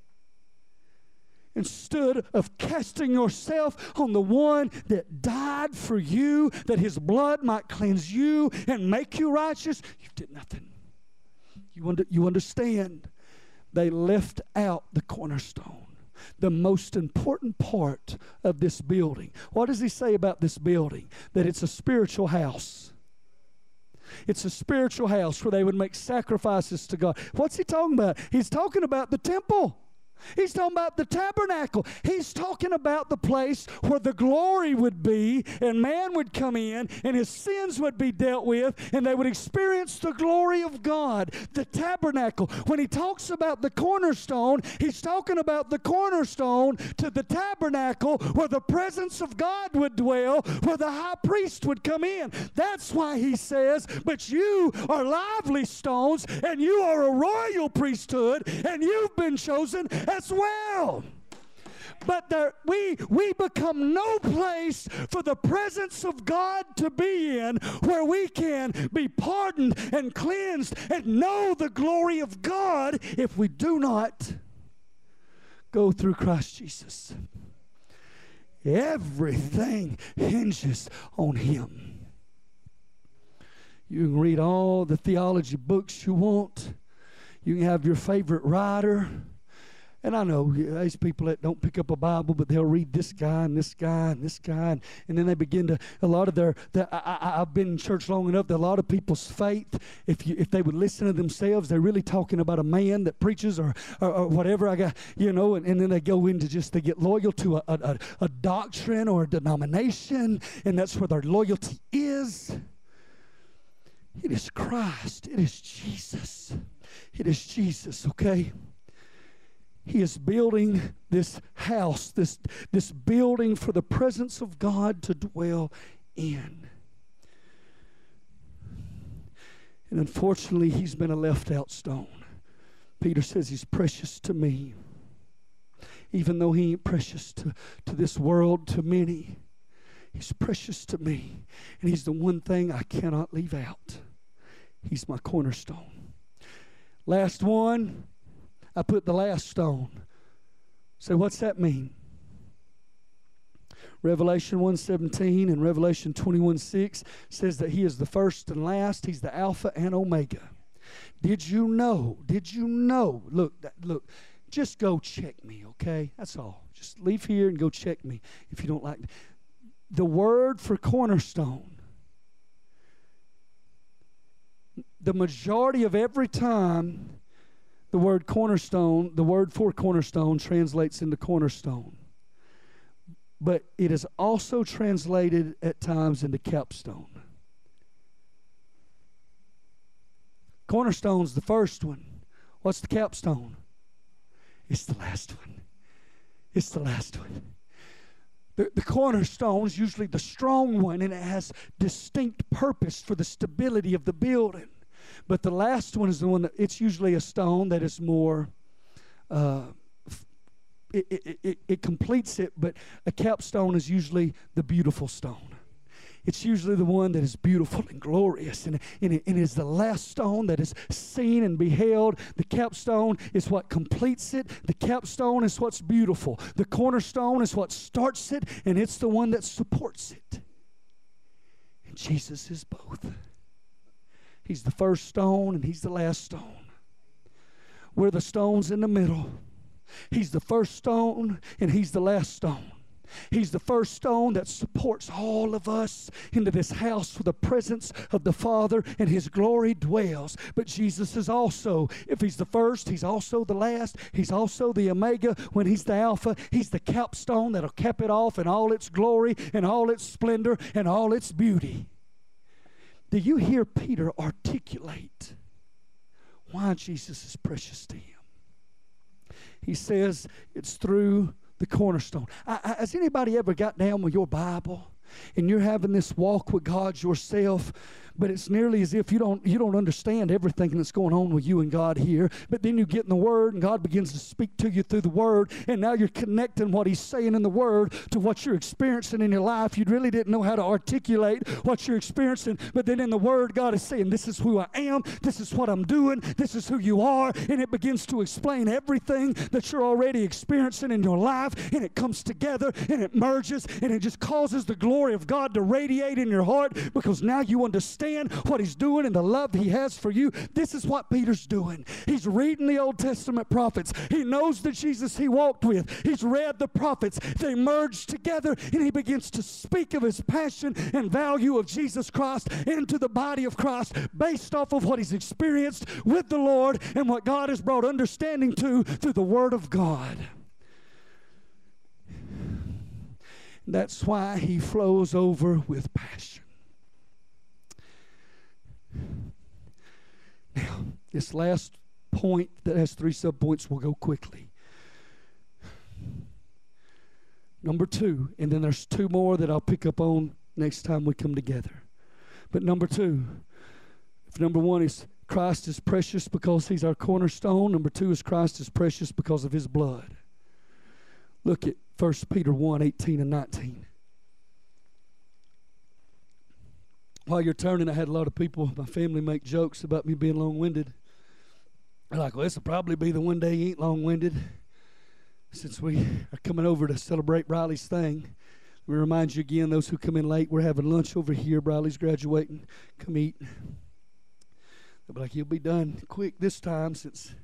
Speaker 1: instead of casting yourself on the one that died for you, that his blood might cleanse you and make you righteous, you did nothing. You understand? They left out the cornerstone, the most important part of this building. What does he say about this building? That it's a spiritual house. It's a spiritual house where they would make sacrifices to God. What's he talking about? He's talking about the temple. He's talking about the tabernacle. He's talking about the place where the glory would be, and man would come in, and his sins would be dealt with, and they would experience the glory of God. The tabernacle. When he talks about the cornerstone, he's talking about the cornerstone to the tabernacle where the presence of God would dwell, where the high priest would come in. That's why he says, but you are lively stones, and you are a royal priesthood, and you've been chosen as well. But we become no place for the presence of God to be in, where we can be pardoned and cleansed and know the glory of God, if we do not go through Christ Jesus. Everything hinges on Him. You can read all the theology books you want. You can have your favorite writer. And I know there's people that don't pick up a Bible, but they'll read this guy and this guy and this guy. And then they begin to, a lot of I've been in church long enough that a lot of people's faith, if they would listen to themselves, they're really talking about a man that preaches or whatever. And then they go into they get loyal to a doctrine or a denomination, and that's where their loyalty is. It is Christ. It is Jesus. It is Jesus, okay? He is building this house, this building for the presence of God to dwell in. And unfortunately, he's been a left out stone. Peter says he's precious to me. Even though he ain't precious to this world, to many, he's precious to me. And he's the one thing I cannot leave out. He's my cornerstone. Last one. I put the last stone. So what's that mean? Revelation 1:17 and Revelation 21:6 says that he is the first and last. He's the Alpha and Omega. Did you know? Look, just go check me, okay? That's all. Just leave here and go check me if you don't like it. The word for cornerstone, the majority of every time the word for cornerstone translates into cornerstone. But it is also translated at times into capstone. Cornerstone's the first one. What's the capstone? It's the last one. It's the last one. The cornerstone is usually the strong one, and it has distinct purpose for the stability of the building. But the last one is the one that it's usually a stone that is more, it completes it, but a capstone is usually the beautiful stone. It's usually the one that is beautiful and glorious, and it is the last stone that is seen and beheld. The capstone is what completes it. The capstone is what's beautiful. The cornerstone is what starts it, and it's the one that supports it. And Jesus is both. He's the first stone and he's the last stone. We're the stones in the middle. He's the first stone and he's the last stone. He's the first stone that supports all of us into this house where the presence of the Father and His glory dwells. But Jesus is also, if He's the first, He's also the last. He's also the Omega. When He's the Alpha, He's the capstone that'll cap it off in all its glory and all its splendor and all its beauty. Do you hear Peter articulate why Jesus is precious to him? He says it's through the cornerstone. Has anybody ever got down with your Bible and you're having this walk with God yourself, but it's nearly as if you don't understand everything that's going on with you and God here, but then you get in the Word and God begins to speak to you through the Word, and now you're connecting what He's saying in the Word to what you're experiencing in your life. You really didn't know how to articulate what you're experiencing, but then in the Word God is saying, this is who I am, this is what I'm doing, this is who you are, and it begins to explain everything that you're already experiencing in your life, and it comes together and it merges, and it just causes the glory of God to radiate in your heart, because now you understand understand what He's doing and the love He has for you, this is what Peter's doing. He's reading the Old Testament prophets. He knows the Jesus he walked with. He's read the prophets. They merge together, and he begins to speak of his passion and value of Jesus Christ into the body of Christ based off of what he's experienced with the Lord and what God has brought understanding to through the Word of God. That's why he flows over with passion. Now, this last point that has 3 subpoints will go quickly. Number 2, and then there's 2 more that I'll pick up on next time we come together. But number 2, if number 1 is Christ is precious because He's our cornerstone, number 2 is Christ is precious because of His blood. Look at 1 Peter 1, 18 and 19. While you're turning, I had a lot of people, my family, make jokes about me being long-winded. They're like, well, this will probably be the one day you ain't long-winded. Since we are coming over to celebrate Briley's thing, we remind you again, those who come in late, we're having lunch over here. Briley's graduating. Come eat. They'll be like, you'll be done quick this time since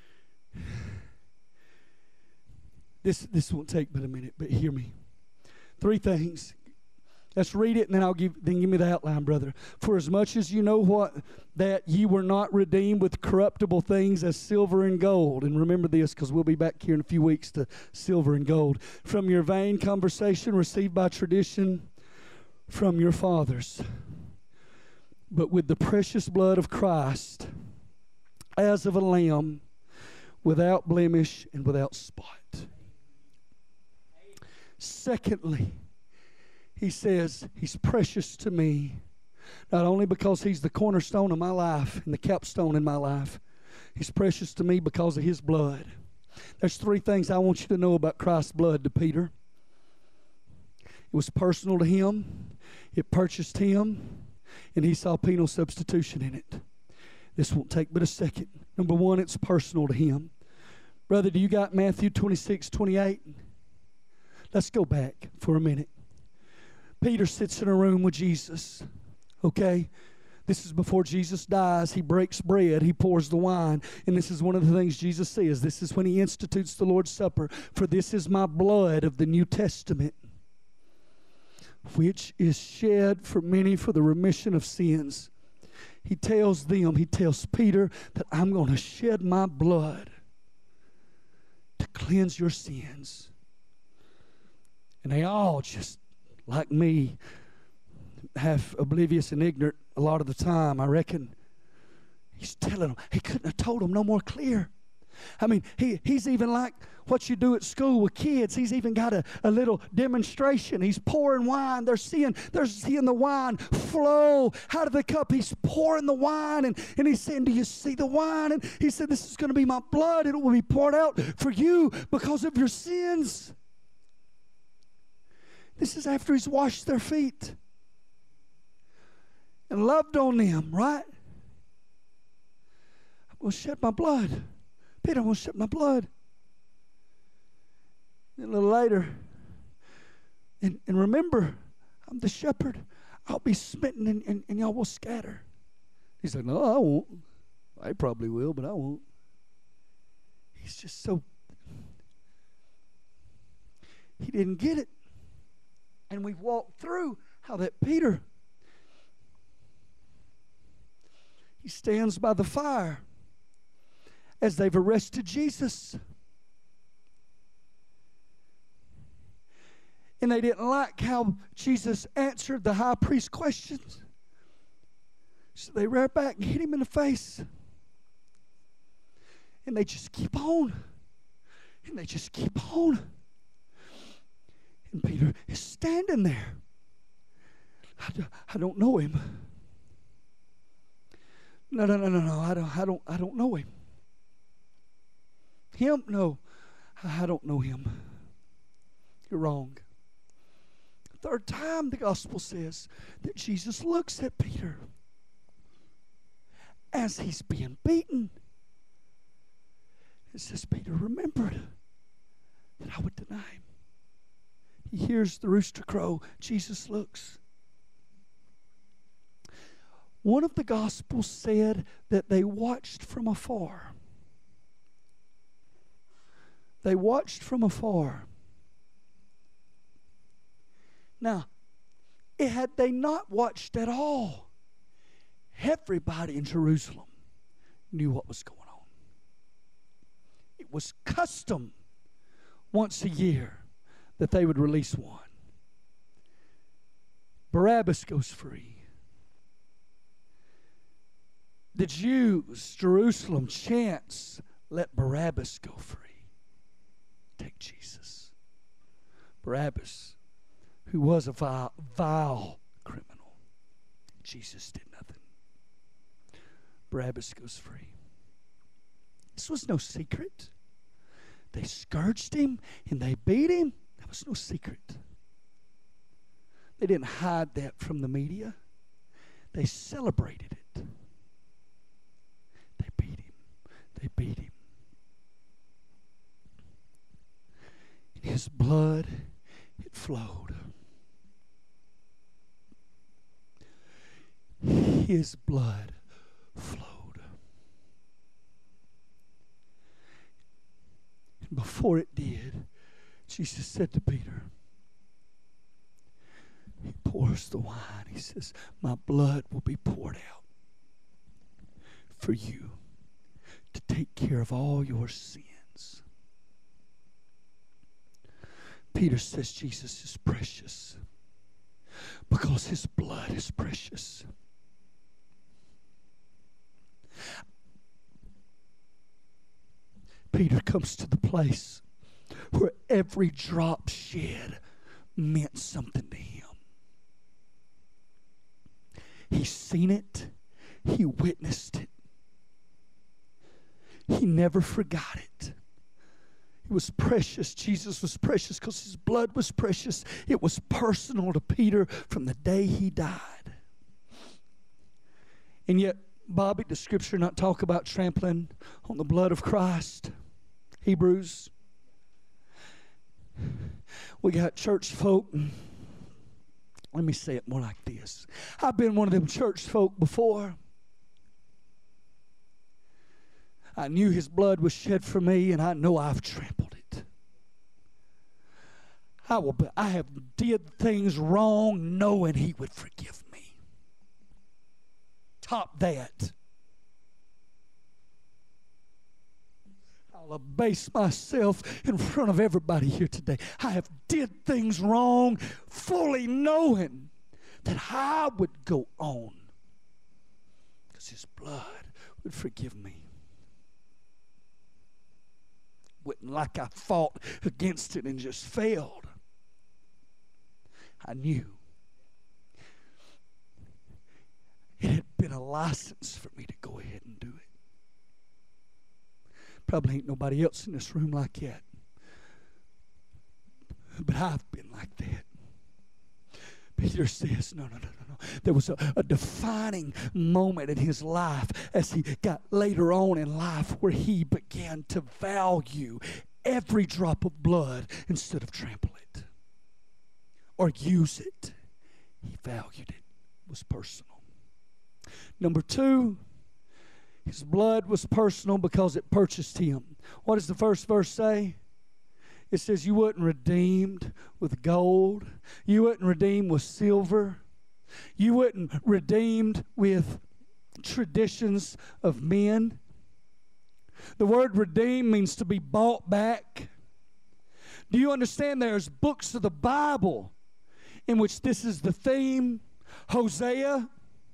Speaker 1: this won't take but a minute, but hear me. 3 things. Let's read it, and then give me the outline, brother. For as much as you know what, that ye were not redeemed with corruptible things as silver and gold. And remember this, because we'll be back here in a few weeks to silver and gold. From your vain conversation received by tradition from your fathers. But with the precious blood of Christ, as of a lamb, without blemish and without spot. Secondly, he says, He's precious to me, not only because He's the cornerstone of my life and the capstone in my life. He's precious to me because of His blood. There's 3 things I want you to know about Christ's blood to Peter. It was personal to Him, it purchased Him, and He saw penal substitution in it. This won't take but a second. Number 1, it's personal to Him. Brother, do you got Matthew 26, 28? Let's go back for a minute. Peter sits in a room with Jesus, okay? This is before Jesus dies. He breaks bread. He pours the wine. And this is one of the things Jesus says. This is when He institutes the Lord's Supper. For this is my blood of the New Testament, which is shed for many for the remission of sins. He tells Peter that I'm going to shed my blood to cleanse your sins. And they all just, like me, half oblivious and ignorant a lot of the time, I reckon. He's telling them. He couldn't have told them no more clear. I mean, he's even like what you do at school with kids. He's even got a little demonstration. He's pouring wine. They're seeing the wine flow out of the cup. He's pouring the wine, and he's saying, do you see the wine? And he said, this is going to be my blood. It will be poured out for you because of your sins. This is after He's washed their feet and loved on them, right? I'm going to shed my blood. Peter, I'm going to shed my blood. And a little later, and remember, I'm the shepherd. I'll be smitten and y'all will scatter. He said, no, I won't. I probably will, but I won't. He's just so, he didn't get it. And we've walked through how that Peter, he stands by the fire as they've arrested Jesus. And they didn't like how Jesus answered the high priest questions. So they rear back and hit Him in the face. And they just keep on. And they just keep on. And Peter is standing there. I don't know Him. No. I don't know Him. Him? No. I don't know Him. You're wrong. 3rd time the gospel says that Jesus looks at Peter as he's being beaten. It says Peter remembered that I would deny Him. He hears the rooster crow. Jesus looks. One of the Gospels said that they watched from afar. They watched from afar. Now, had they not watched at all, everybody in Jerusalem knew what was going on. It was custom once a year that they would release one. Barabbas goes free. The Jews, Jerusalem, chants, let Barabbas go free. Take Jesus. Barabbas, who was a vile criminal. Jesus did nothing. Barabbas goes free. This was no secret. They scourged him and they beat him. That was no secret. They didn't hide that from the media. They celebrated it. They beat him. They beat him. And his blood, it flowed. His blood flowed. And before it did, Jesus said to Peter, he pours the wine. He says, my blood will be poured out for you to take care of all your sins. Peter says Jesus is precious because his blood is precious. Peter comes to the place where every drop shed meant something to him. He's seen it. He witnessed it. He never forgot it. It was precious. Jesus was precious because his blood was precious. It was personal to Peter from the day he died. And yet, Bobby, does Scripture not talk about trampling on the blood of Christ? Hebrews. We got church folk. Let me say it more like this. I've been one of them church folk before. I knew his blood was shed for me, and I know I've trampled it. I have did things wrong knowing he would forgive me. Top that. I'll abase myself in front of everybody here today. I have did things wrong, fully knowing that I would go on because his blood would forgive me. Wasn't like I fought against it and just failed. I knew it had been a license for me to go ahead and do it. Probably ain't nobody else in this room like that. But I've been like that. Peter says, no. There was a defining moment in his life as he got later on in life where he began to value every drop of blood instead of trample it or use it. He valued it. It was personal. Number 2, his blood was personal because it purchased him. What does the first verse say? It says you wasn't redeemed with gold. You wasn't redeemed with silver. You wasn't redeemed with traditions of men. The word redeem means to be bought back. Do you understand there's books of the Bible in which this is the theme? Hosea,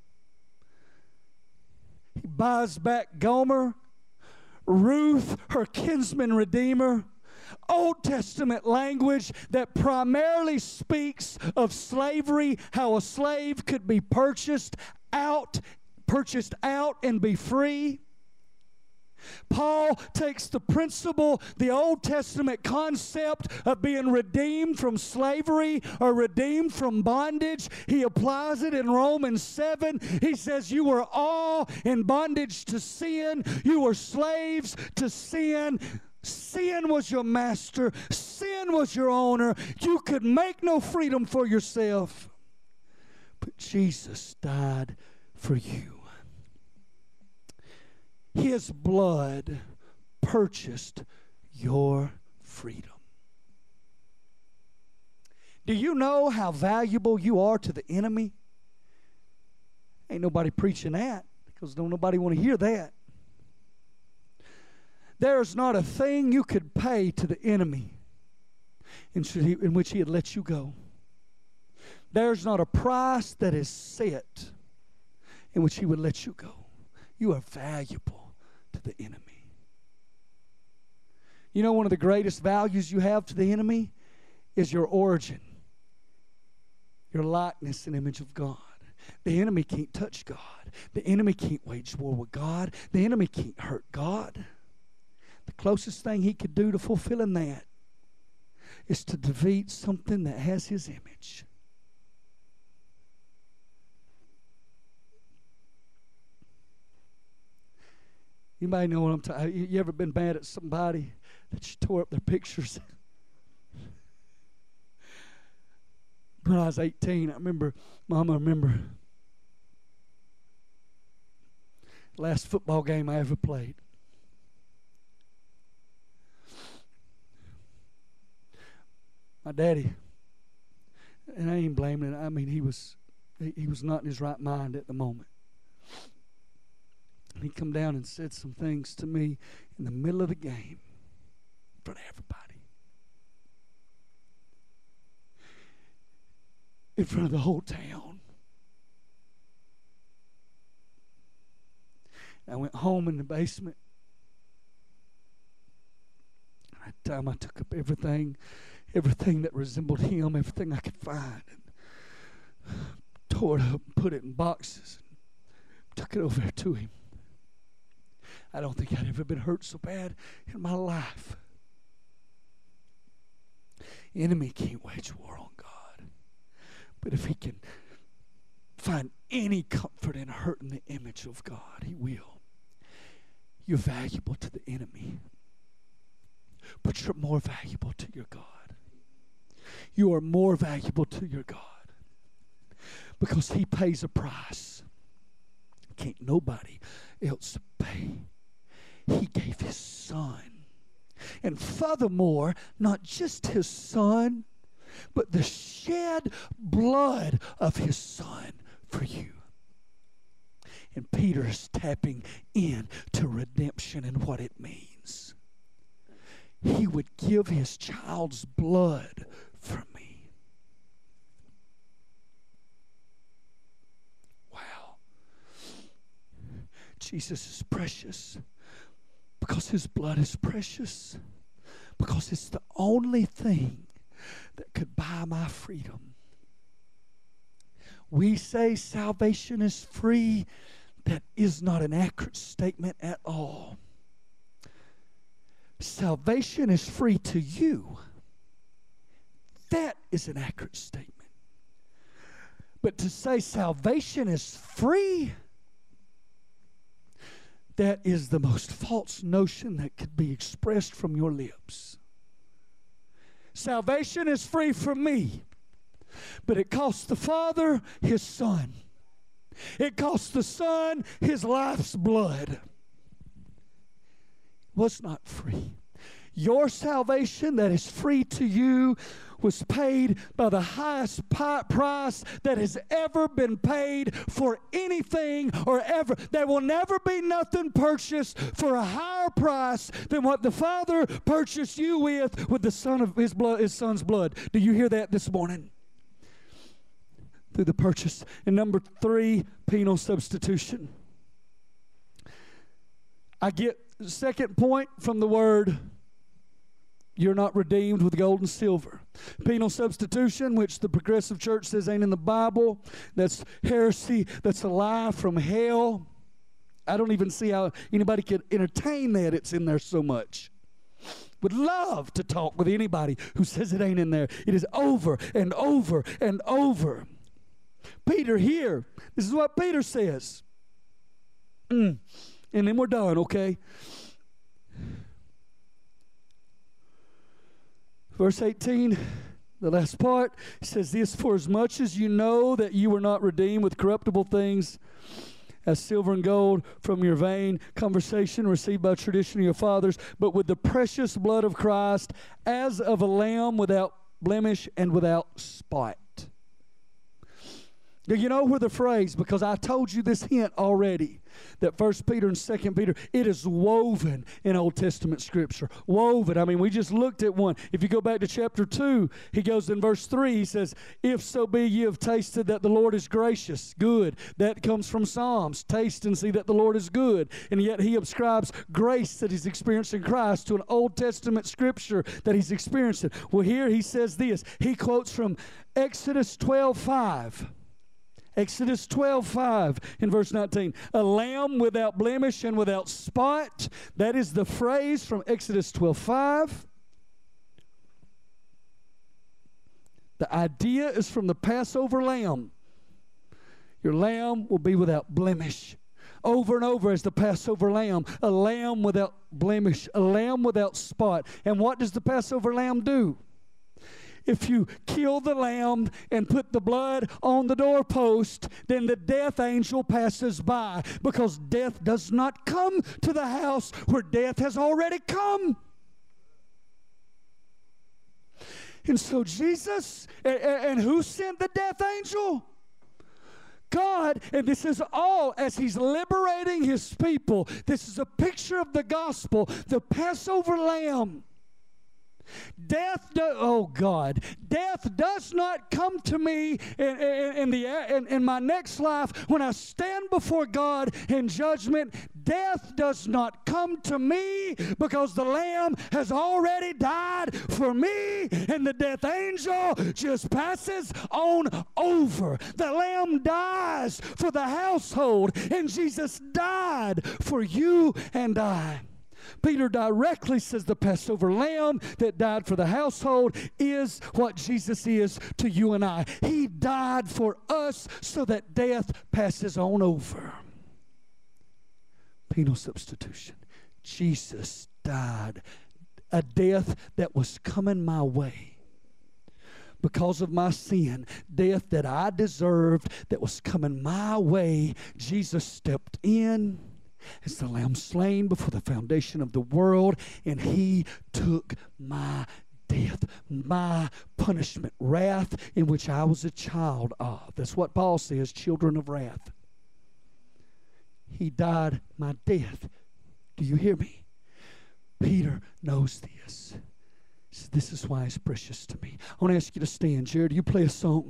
Speaker 1: he buys back Gomer. Ruth, her kinsman redeemer. Old Testament language that primarily speaks of slavery, how a slave could be purchased out and be free. Paul takes the principle, the Old Testament concept of being redeemed from slavery or redeemed from bondage. He applies it in Romans 7. He says you were all in bondage to sin. You were slaves to sin. Sin was your master. Sin was your owner. You could make no freedom for yourself. But Jesus died for you. His blood purchased your freedom. Do you know how valuable you are to the enemy? Ain't nobody preaching that, because don't nobody want to hear that. There's not a thing you could pay to the enemy in which he had let you go. There's not a price that is set in which he would let you go. You are valuable to the enemy. You know, one of the greatest values you have to the enemy is your origin, your likeness and image of God. The enemy can't touch God. The enemy can't wage war with God. The enemy can't hurt God. The closest thing he could do to fulfilling that is to defeat something that has his image. You may know what I'm talking about. You ever been mad at somebody that you tore up their pictures? When I was 18, I remember last football game I ever played. My daddy, and I ain't blaming him. I mean, he was not in his right mind at the moment. He come down and said some things to me in the middle of the game in front of everybody, in front of the whole town. I went home in the basement. At that time I took up everything that resembled him, everything I could find, and tore it up and put it in boxes and took it over there to him. I don't think I'd ever been hurt so bad in my life. The enemy can't wage war on God. But if he can find any comfort in hurting the image of God, he will. You're valuable to the enemy, but you're more valuable to your God. You are more valuable to your God because he pays a price can't nobody else pay. He gave his son. And furthermore, not just his son, but the shed blood of his son for you. And Peter is tapping in to redemption and what it means. He would give his child's blood for me. Wow. Jesus is precious because his blood is precious, because it's the only thing that could buy my freedom. We say salvation is free. That is not an accurate statement at all. Salvation is free to you. That is an accurate statement. But to say salvation is free, that is the most false notion that could be expressed from your lips. Salvation is free for me, but it costs the Father his Son. It costs the Son his life's blood. It was not free. Your salvation that is free to you was paid by the highest price that has ever been paid for anything or ever. There will never be nothing purchased for a higher price than what the Father purchased you with the Son of his blood, his Son's blood. Do you hear that this morning? Through the purchase. And number 3, penal substitution. I get the second point from the word, you're not redeemed with gold and silver. Penal substitution, which the Progressive Church says ain't in the Bible. That's heresy. That's a lie from hell. I don't even see how anybody could entertain that. It's in there so much. Would love to talk with anybody who says it ain't in there. It is over and over and over. Peter here, this is what Peter says. And then we're done, okay? Verse 18, The last part says this, for as much as you know that you were not redeemed with corruptible things, as silver and gold from your vain conversation received by tradition of your fathers, but with the precious blood of Christ, as of a lamb without blemish and without spot. Do you know where the phrase, because I told you this hint already, that 1 Peter and 2 Peter, it is woven in Old Testament Scripture. Woven. I mean, we just looked at one. If you go back to chapter 2, he goes in verse 3, he says, if so be ye have tasted that the Lord is gracious, good. That comes from Psalms. Taste and see that the Lord is good. And yet he ascribes grace that he's experienced in Christ to an Old Testament Scripture that he's experiencing. Well, here he says this. He quotes from Exodus 12:5. Exodus 12:5 in verse 19. A lamb without blemish and without spot. That is the phrase from Exodus 12:5. The idea is from the Passover lamb. Your lamb will be without blemish. Over and over as the Passover lamb. A lamb without blemish. A lamb without spot. And what does the Passover lamb do? If you kill the lamb and put the blood on the doorpost, then the death angel passes by, because death does not come to the house where death has already come. And so Jesus, and who sent the death angel? God, and this is all as he's liberating his people. This is a picture of the gospel, the Passover lamb. Death does not come to me in my next life when I stand before God in judgment. Death does not come to me, because the Lamb has already died for me, and the death angel just passes on over. The Lamb dies for the household, and Jesus died for you and I. Peter directly says the Passover lamb that died for the household is what Jesus is to you and I. He died for us so that death passes on over. Penal substitution. Jesus died a death that was coming my way. Because of my sin, death that I deserved that was coming my way, Jesus stepped in as the lamb slain before the foundation of the world, and he took my death, my punishment, wrath in which I was a child of. That's what Paul says, children of wrath. He died my death. Do you hear me? Peter knows this. He says, this is why it's precious to me. I want to ask you to stand. Jared, you play a song.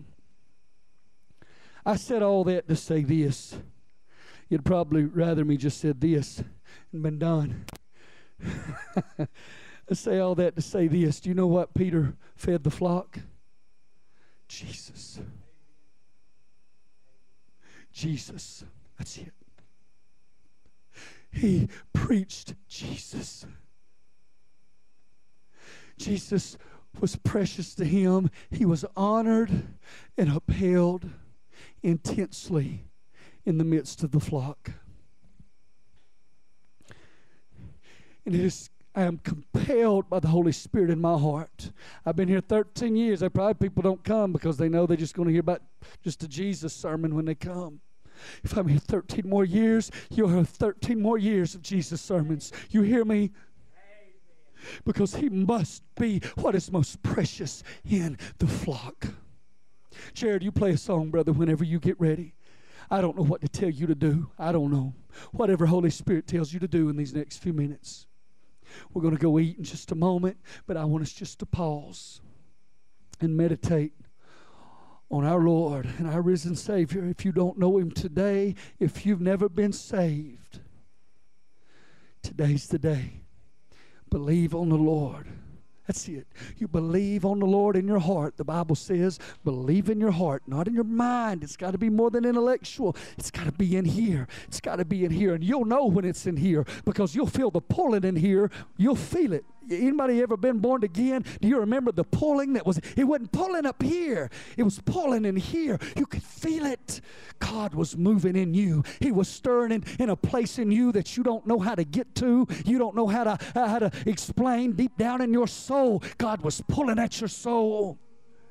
Speaker 1: I said all that to say this. You'd probably rather me just said this and been done. I say all that to say this. Do you know what Peter fed the flock? Jesus. Jesus. That's it. He preached Jesus. Jesus was precious to him. He was honored and upheld intensely in the midst of the flock. And I am compelled by the Holy Spirit in my heart. I've been here 13 years. Probably people don't come because they know they're just going to hear about just a Jesus sermon when they come. If I'm here 13 more years, you'll have 13 more years of Jesus sermons. You hear me? Because he must be what is most precious in the flock. Jared, you play a song, brother, whenever you get ready. I don't know what to tell you to do. I don't know. Whatever Holy Spirit tells you to do in these next few minutes. We're going to go eat in just a moment, but I want us just to pause and meditate on our Lord and our risen Savior. If you don't know him today, if you've never been saved, today's the day. Believe on the Lord. That's it. You believe on the Lord in your heart. The Bible says, believe in your heart, not in your mind. It's got to be more than intellectual. It's got to be in here. It's got to be in here. And you'll know when it's in here because you'll feel the pulling in here. You'll feel it. Anybody ever been born again? Do you remember the pulling it wasn't pulling up here. It was pulling in here. You could feel it. God was moving in you. He was stirring in a place in you that you don't know how to get to. You don't know how to explain deep down in your soul. God was pulling at your soul.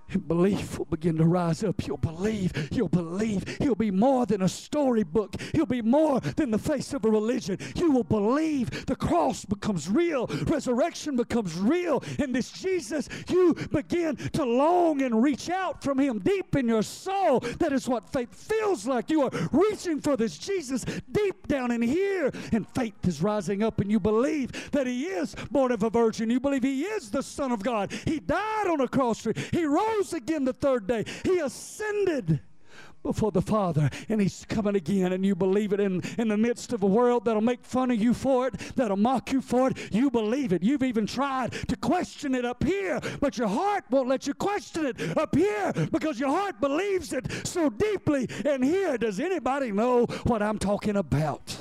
Speaker 1: And belief will begin to rise up. You'll believe. You'll believe. He'll be more than a storybook. He'll be more than the face of a religion. You will believe. The cross becomes real. Resurrection becomes real. And this Jesus, you begin to long and reach out from him deep in your soul. That is what faith feels like. You are reaching for this Jesus deep down in here. And faith is rising up, and you believe that he is born of a virgin. You believe he is the Son of God. He died on a cross tree. He rose again the third day. He ascended before the Father, and he's coming again, and you believe it in the midst of a world that'll make fun of you for it, that'll mock you for it. You believe it. You've even tried to question it up here, but your heart won't let you question it up here because your heart believes it so deeply. And here, does anybody know what I'm talking about?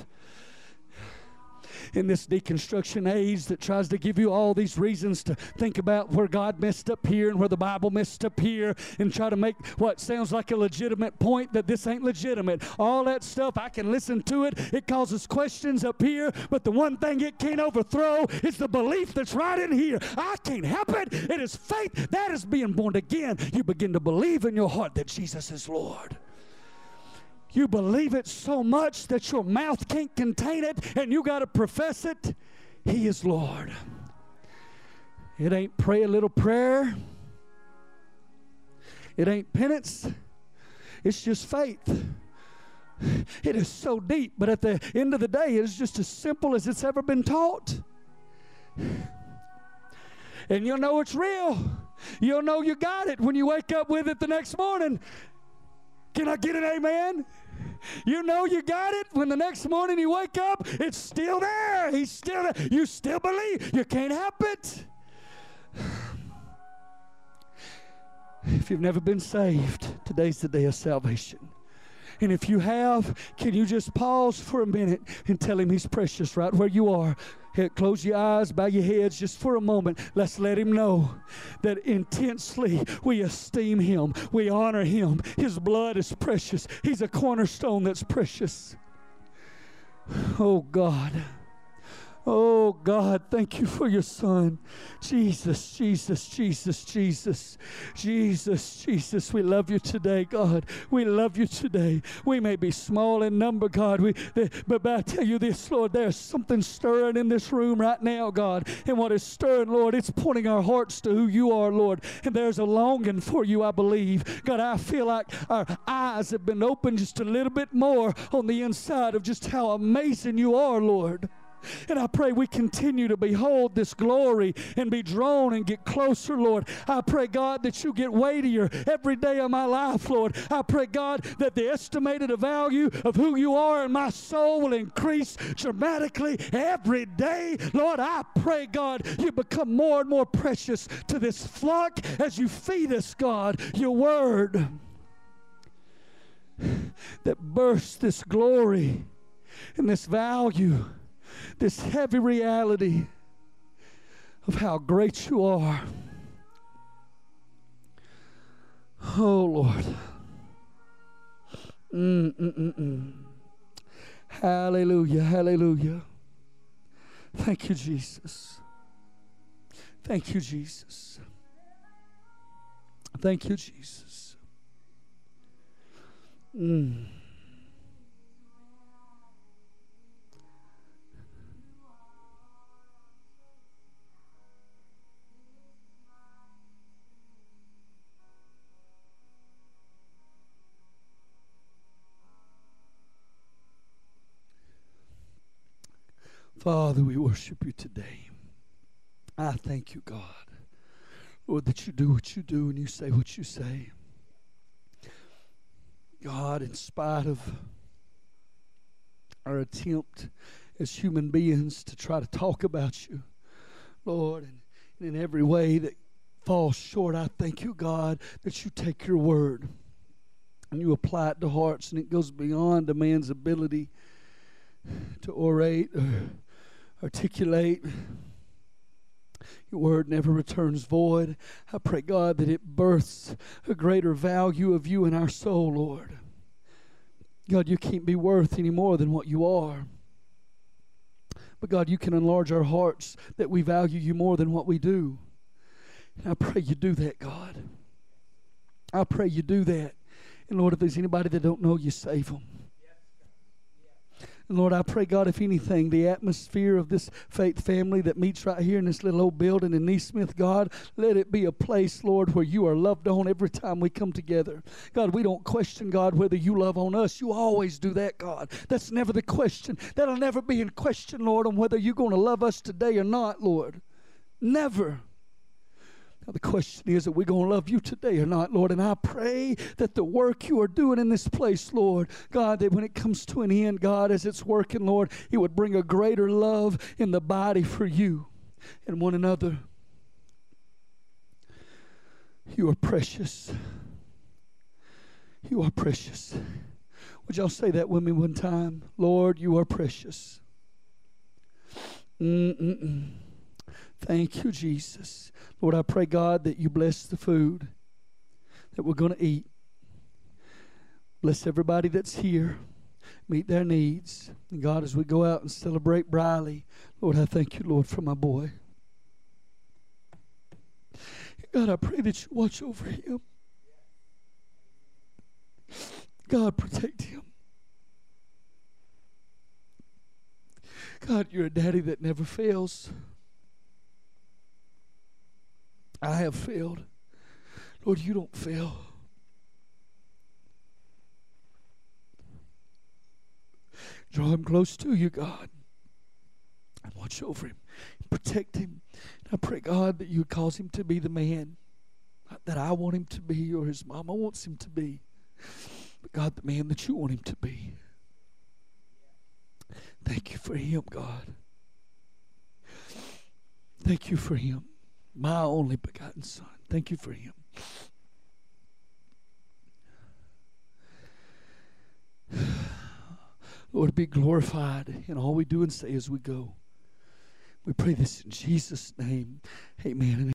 Speaker 1: In this deconstruction age that tries to give you all these reasons to think about where God messed up here and where the Bible messed up here, and try to make what sounds like a legitimate point that this ain't legitimate. All that stuff, I can listen to it. It causes questions up here, but the one thing it can't overthrow is the belief that's right in here. I can't help it. It is faith. That is being born again. You begin to believe in your heart that Jesus is Lord. You believe it so much that your mouth can't contain it, and you got to profess it. He is Lord. It ain't pray a little prayer. It ain't penance. It's just faith. It is so deep, but at the end of the day, it is just as simple as it's ever been taught. And you'll know it's real. You'll know you got it when you wake up with it the next morning. Can I get an amen? You know you got it when the next morning you wake up, it's still there. He's still there. You still believe. You can't help it. If you've never been saved, today's the day of salvation. And if you have, can you just pause for a minute and tell him he's precious right where you are? Close your eyes, bow your heads just for a moment. Let's let him know that intensely we esteem him. We honor him. His blood is precious. He's a cornerstone that's precious. Oh, God. Oh, God, thank you for your Son. Jesus, Jesus, Jesus, Jesus, Jesus, Jesus. We love you today, God. We love you today. We may be small in number, God, but I tell you this, Lord, there's something stirring in this room right now, God. And what is stirring, Lord, it's pointing our hearts to who you are, Lord. And there's a longing for you, I believe. God, I feel like our eyes have been opened just a little bit more on the inside of just how amazing you are, Lord. And I pray we continue to behold this glory and be drawn and get closer, Lord. I pray, God, that you get weightier every day of my life, Lord. I pray, God, that the estimated value of who you are in my soul will increase dramatically every day. Lord, I pray, God, you become more and more precious to this flock as you feed us, God, your word that bursts this glory and this value, this heavy reality of how great you are. Oh, Lord. Hallelujah, hallelujah. Thank you, Jesus. Thank you, Jesus. Thank you, Jesus. Father, we worship you today. I thank you, God, Lord, that you do what you do and you say what you say. God, in spite of our attempt as human beings to try to talk about you, Lord, and in every way that falls short, I thank you, God, that you take your word and you apply it to hearts, and it goes beyond a man's ability to orate or articulate. Your word never returns void. I pray, God, that it births a greater value of you in our soul, Lord. God, you can't be worth any more than what you are. But God, you can enlarge our hearts that we value you more than what we do. And I pray you do that, God. I pray you do that. And Lord, if there's anybody that don't know you, save them. And Lord, I pray, God, if anything, the atmosphere of this faith family that meets right here in this little old building in Neesmith, God, let it be a place, Lord, where you are loved on every time we come together. God, we don't question, God, whether you love on us. You always do that, God. That's never the question. That'll never be in question, Lord, on whether you're going to love us today or not, Lord. Never. Now, the question is, are we going to love you today or not, Lord? And I pray that the work you are doing in this place, Lord, God, that when it comes to an end, God, as it's working, Lord, it would bring a greater love in the body for you and one another. You are precious. You are precious. Would y'all say that with me one time? Lord, you are precious. Thank you, Jesus. Lord, I pray, God, that you bless the food that we're going to eat. Bless everybody that's here. Meet their needs. And God, as we go out and celebrate Briley, Lord, I thank you, Lord, for my boy. God, I pray that you watch over him. God, protect him. God, you're a daddy that never fails. I have failed. Lord, you don't fail. Draw him close to you, God. And watch over him. Protect him. And I pray, God, that you would cause him to be the man that I want him to be or his mama wants him to be. But God, the man that you want him to be. Thank you for him, God. Thank you for him. My only begotten Son. Thank you for him. Lord, be glorified in all we do and say as we go. We pray this in Jesus' name. Amen.